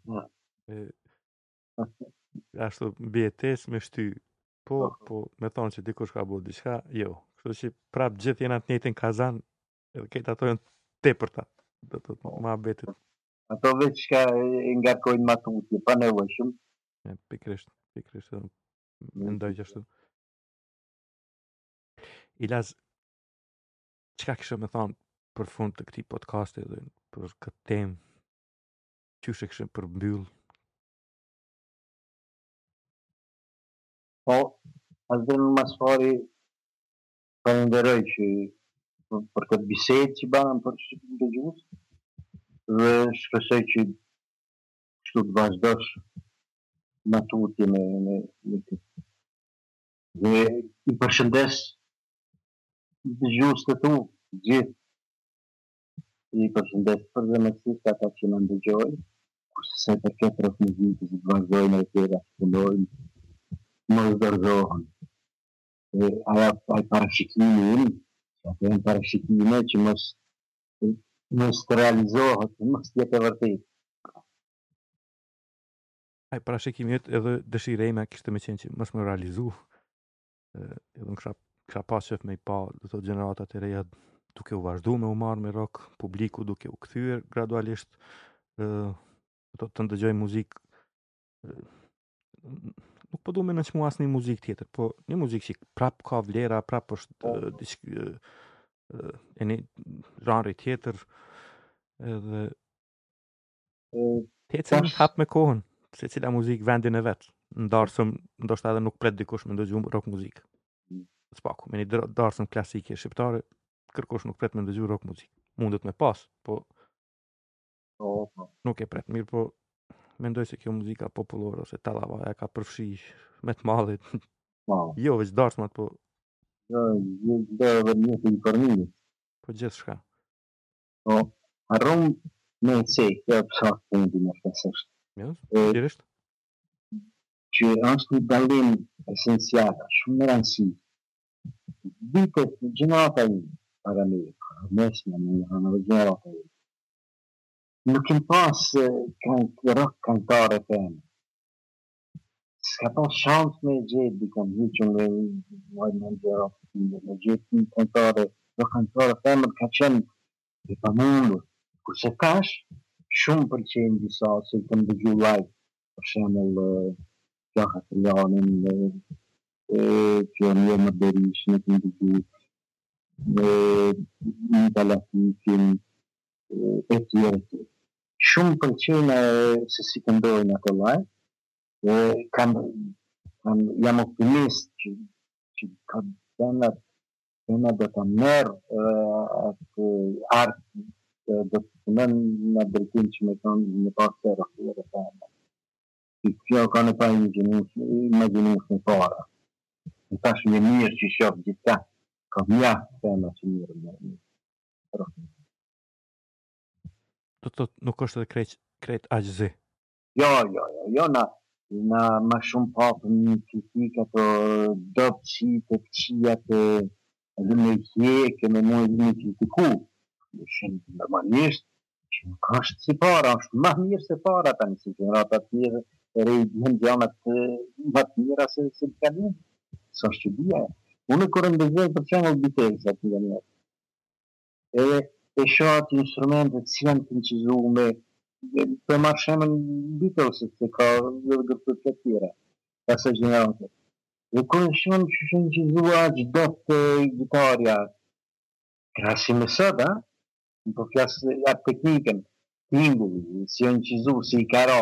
Ashtu bjetes me shty. Po, po, me thonë që dikush ka bo diçka, jo. Kështu që prap gjithë jena të njëjtin kazan, edhe këtë ato janë tepërta. Do të të ma betit. Ato veç ka ngarkojnë matutje, pa nevojshëm. Ja, pikrisht, pikrisht, mendoj që ashtu. Ilaz, çka kishe me thonë për fund të këtij podcasti dhe për këtë temë? Qysh e kishe përmbyll? Po, as dhe në mas fari falenderoj që për këtë bisedë që banën për Shqipin të Gjus dhe shpresoj që kështu të vazhdosh matutje me, me, me këtë. Dhe i përshëndes të Gjus të tu, gjithë. I përshëndes për dhe mësisht ata që në ndëgjojnë, kurse se për këtë rëf muzikës të vazhdojnë e tjera që pëndojnë, më zdërzohen. Aja aj parashikimi im, ato janë parashikime që mos, mos të realizohet, mos të jetë e vërtet. Aj parashikimi jëtë edhe dëshire ime kishte me qenë që mos më realizu. Edhe në kësha, kësha pas qëf me i pa dhe të generatat e reja duke u vazhdu me u marrë me rock, publiku duke u kthyer gradualisht, uh, të, të ndëgjoj muzikë, uh, nuk po du me nënçmu asë një muzikë tjetër, po një muzikë që prap ka vlera, prap është uh, disk, uh, uh, e një žanri tjetër, edhe të ecën hap me kohën, se cila muzikë vendin e vetë, ndarësëm, ndoshta edhe nuk pret dikush me ndëgju rock muzikë. Spaku, me një darsëm klasike shqiptare, kërkosh nuk pret me ndëgju rock muzikë. Mundet me pas, po oh, oh. nuk e pret. Mirë po, mendoj se kjo muzika popullore ose tallava e ka përfshi me të mallit. Wow. Jo, veç darsmat, po jo, jo, do edhe një të informimi. Po gjithë shka. Po, arrum me e cej, kjo e pësa fundi me shpesësht. Jo, qërisht? Që është një dalim esenciala, shumë në rëndësi. Vitet, gjenerata i para me, mesme, në në gjenerata i. Nuk kem pas rock kantare teme. S'ka pas shans me gjithë, dikon, hyqën me vajnë në gjenerata i, me gjithë një kantare, rock kantare teme ka qenë i pamundur. Kurse tash, shumë përqenë disa, se të më dëgju live, për shemëll, Gjaha Trianin, Pionir më Berish, në të ndëgju, një Talafikin, e tjere të. Shumë përqenë se si këndojnë ato live, kam, kam, jam optimist që, që ka dëna, dëna do të merë atë artë, do të të nënë në drejtim që me tonë në pasë të rëfë dhe të anë. Kjo ka në pa imaginus në para. Në tash një mirë që shofë gjitha, ka mjaftë tema që mirë në mirë. Do të nuk është edhe krejt, krejt aqëzi? Jo, jo, jo, jo, na, na ma shumë papë një kritik ato dopë të pëqia të edhe me hjekë, me mojë një kritiku. Në shumë normalisht, që nuk është si para, është ma mirë se para, ta në si generatat tjere, e rejtë në gjanat më të mira se se të kalim. Së është që dhja. Unë kur ndëgjoj për shembull Beatles aty në Amerikë. Edhe e shoh aty instrumentet si janë të incizuar për marrë shemën Beatles se ka dhe grupet të tjera. Pasë gjeneratë. Dhe kur shoh që janë incizuar çdo të gitarja. Krahasim me sot, a? Po flas atë teknikën, timbulli, si janë incizuar si i karo.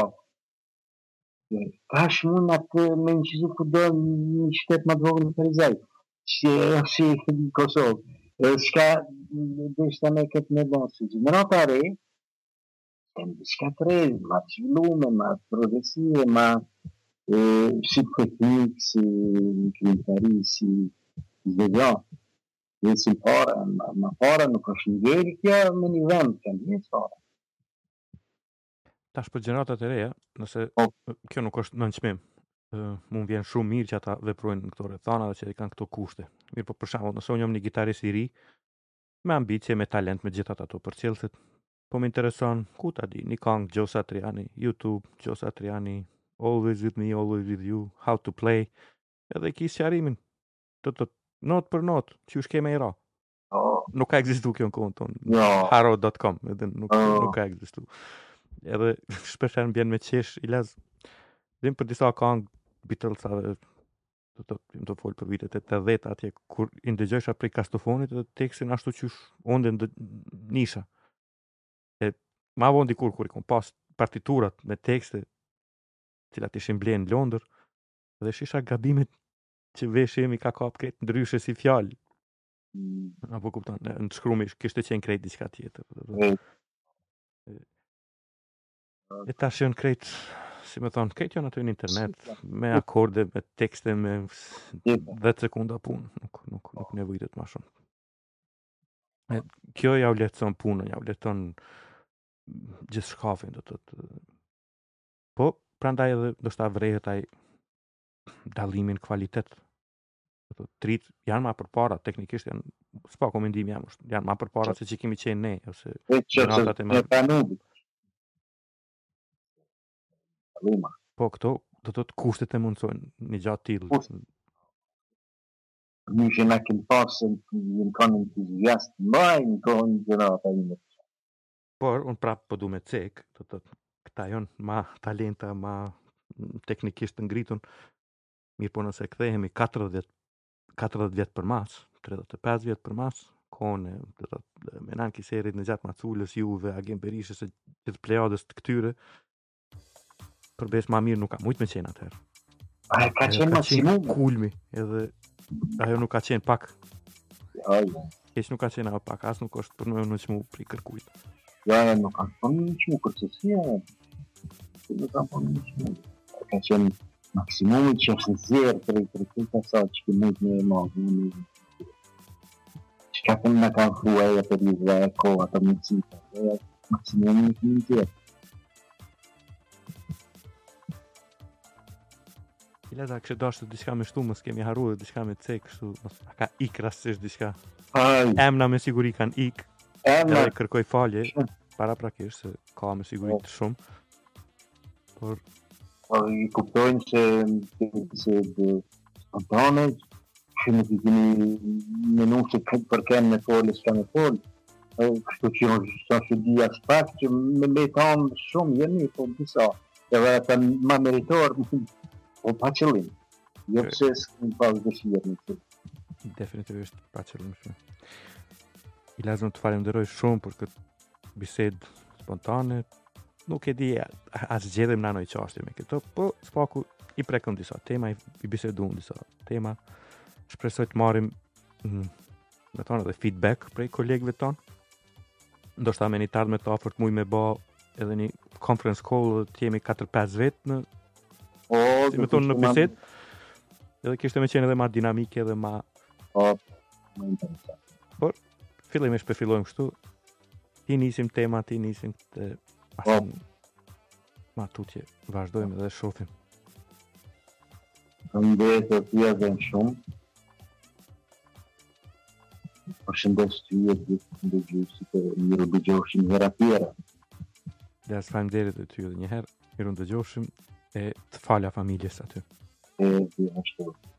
Ka shumë atë me incizu kudo një qytet më të vogël në Parizaj. Që si në Kosovë. Edhe shka dhe shta me këtë me bënë. Gjenerata re, shka të re, ma të zhvillume, ma të progresive, ma si teknik, si klientari, si zvedja. Dhe si para, ma para nuk është njëri kjo me një vend, këmë një para. Tash për gjeneratat e reja, nëse kjo nuk është nënçmim, uh, mund vjen shumë mirë që ata veprojnë në këto rrethana dhe që i kanë këto kushte. Mirë, po për shembull, nëse unë jam një gitarist i ri, me ambicie, me talent, me gjithat ato përcjellësit, po më intereson, ku ta di, një këngë Gjo Satriani, YouTube, Gjo Satriani, Always with me, always with you, how to play, edhe i kisë qarimin, të të not për not, që u shkeme i ra. Oh. Nuk ka ekzistu kjo në kohën tonë, Jo. haro dot com, edhe nuk, Oh. nuk ka ekzistu. Edhe shpesher në bjen me qesh i lez. Vim për disa këngë Beatlesave, të të të të folë për vitet e të dhjetë atje, kur i ndëgjojsha prej kastofonit edhe tekstin ashtu qysh onde në nisha. E ma vonë dikur kur i kom pas partiturat me tekste, cilat ishin blenë në Londër, edhe shisha gabimet që veshemi ka kap kretë ndryshe si fjallë. Mm. Apo kupton, në shkrumi kishte qenë krejt diçka tjetër. Mm. E tash janë krejt, si me thonë, krejt janë aty në internet, me akorde, me tekste, me dhjetë sekunda punë, nuk, nuk, nuk nevojitet ma shumë. E, kjo ja u lehtëson punën, ja u lehtëson gjithë shkafin, do të të... Po, prandaj edhe do shta vrehet ai dallimin kvalitet. Do të trit janë ma përpara, teknikisht janë, s'pa komendim jam, janë ma përpara se që kemi qenë ne, ose gjenatat e ma... Po këto, do të të kushtet e mundsojnë një gjatë tillë. Një që na kënë pasë në kanë entuziast, maj në kohën gjenata ime. Por, unë prapë po du me cek, do të këta jonë ma talenta, ma teknikisht të ngritun, mirë po nëse kthehemi katërdhjetë vjetë për mas, tridhjetë e pesë vjetë për mas, kone, do të Menan Kiserit në gjatë Maculës, Juve, Agim Berishës, gjithë plejadës të këtyre, përbes ma mirë nuk ka mujtë me qenë atëherë. A ka qenë maksimum? Kulmi, edhe ajo nuk ka qenë pak. Ja, ja. Keq nuk ka qenë ajo pak, as nuk është për në në qmu pri kërkujt. Ja, ja, nuk ka qenë në qmu kërcësia. Nuk ka qenë në qmu. Ka qenë maksimumi që është zërë për i kërkujt asa që ke mujtë me e magë. Që ka të në kanë frua e për i dhe e koha të mëcita. Maksimumi në këmë të jetë. Leza, kështë dashtë diçka me shtu, mos kemi haru dhe diçka me cek, kështu, a ka ik rastisht diçka. Emna me siguri kanë ik, Emna. edhe kërkoj falje, para prakisht, se ka me siguri të shumë. Por... Por i kuptojnë që se dhe spontane, që nuk i keni menu që për kemë me folë, s'ka me folë. Kështu që në që dhja s'pak, që me me tamë shumë, jemi, po disa, edhe ata ma meritor, o pa qëllim. Jo pëse s'këm pas dëshirë në të. Definitivisht pa qëllim shumë. I lazëm të falenderoj shumë për këtë bised spontane. Nuk e di, as gjedhem në anoj qashtje me këto, po s'paku i prekëm disa tema, i bisedum disa tema. Shpresoj të marim mm, me tonë edhe feedback prej kolegëve tonë. Ndoshta me një tardhme të afërt muj me ba edhe një conference call të jemi katër pesë vetë në O, si me thonë në bised, edhe kishte me qenë edhe ma dinamike edhe ma... O, më interesant. Por, fillimisht për fillojmë kështu, ti nisim tema, ti nisim të... Asin, ma tutje, vazhdojmë edhe shofim. Përshëndes të tja dhe në shumë. Përshëndes të tja dhe në gjusë të mirë dëgjoshim hera tjera. Dhe as faleminderit dhe ty edhe njëherë, mirë dëgjoshim e të falja familjes aty. E dhe ashtu.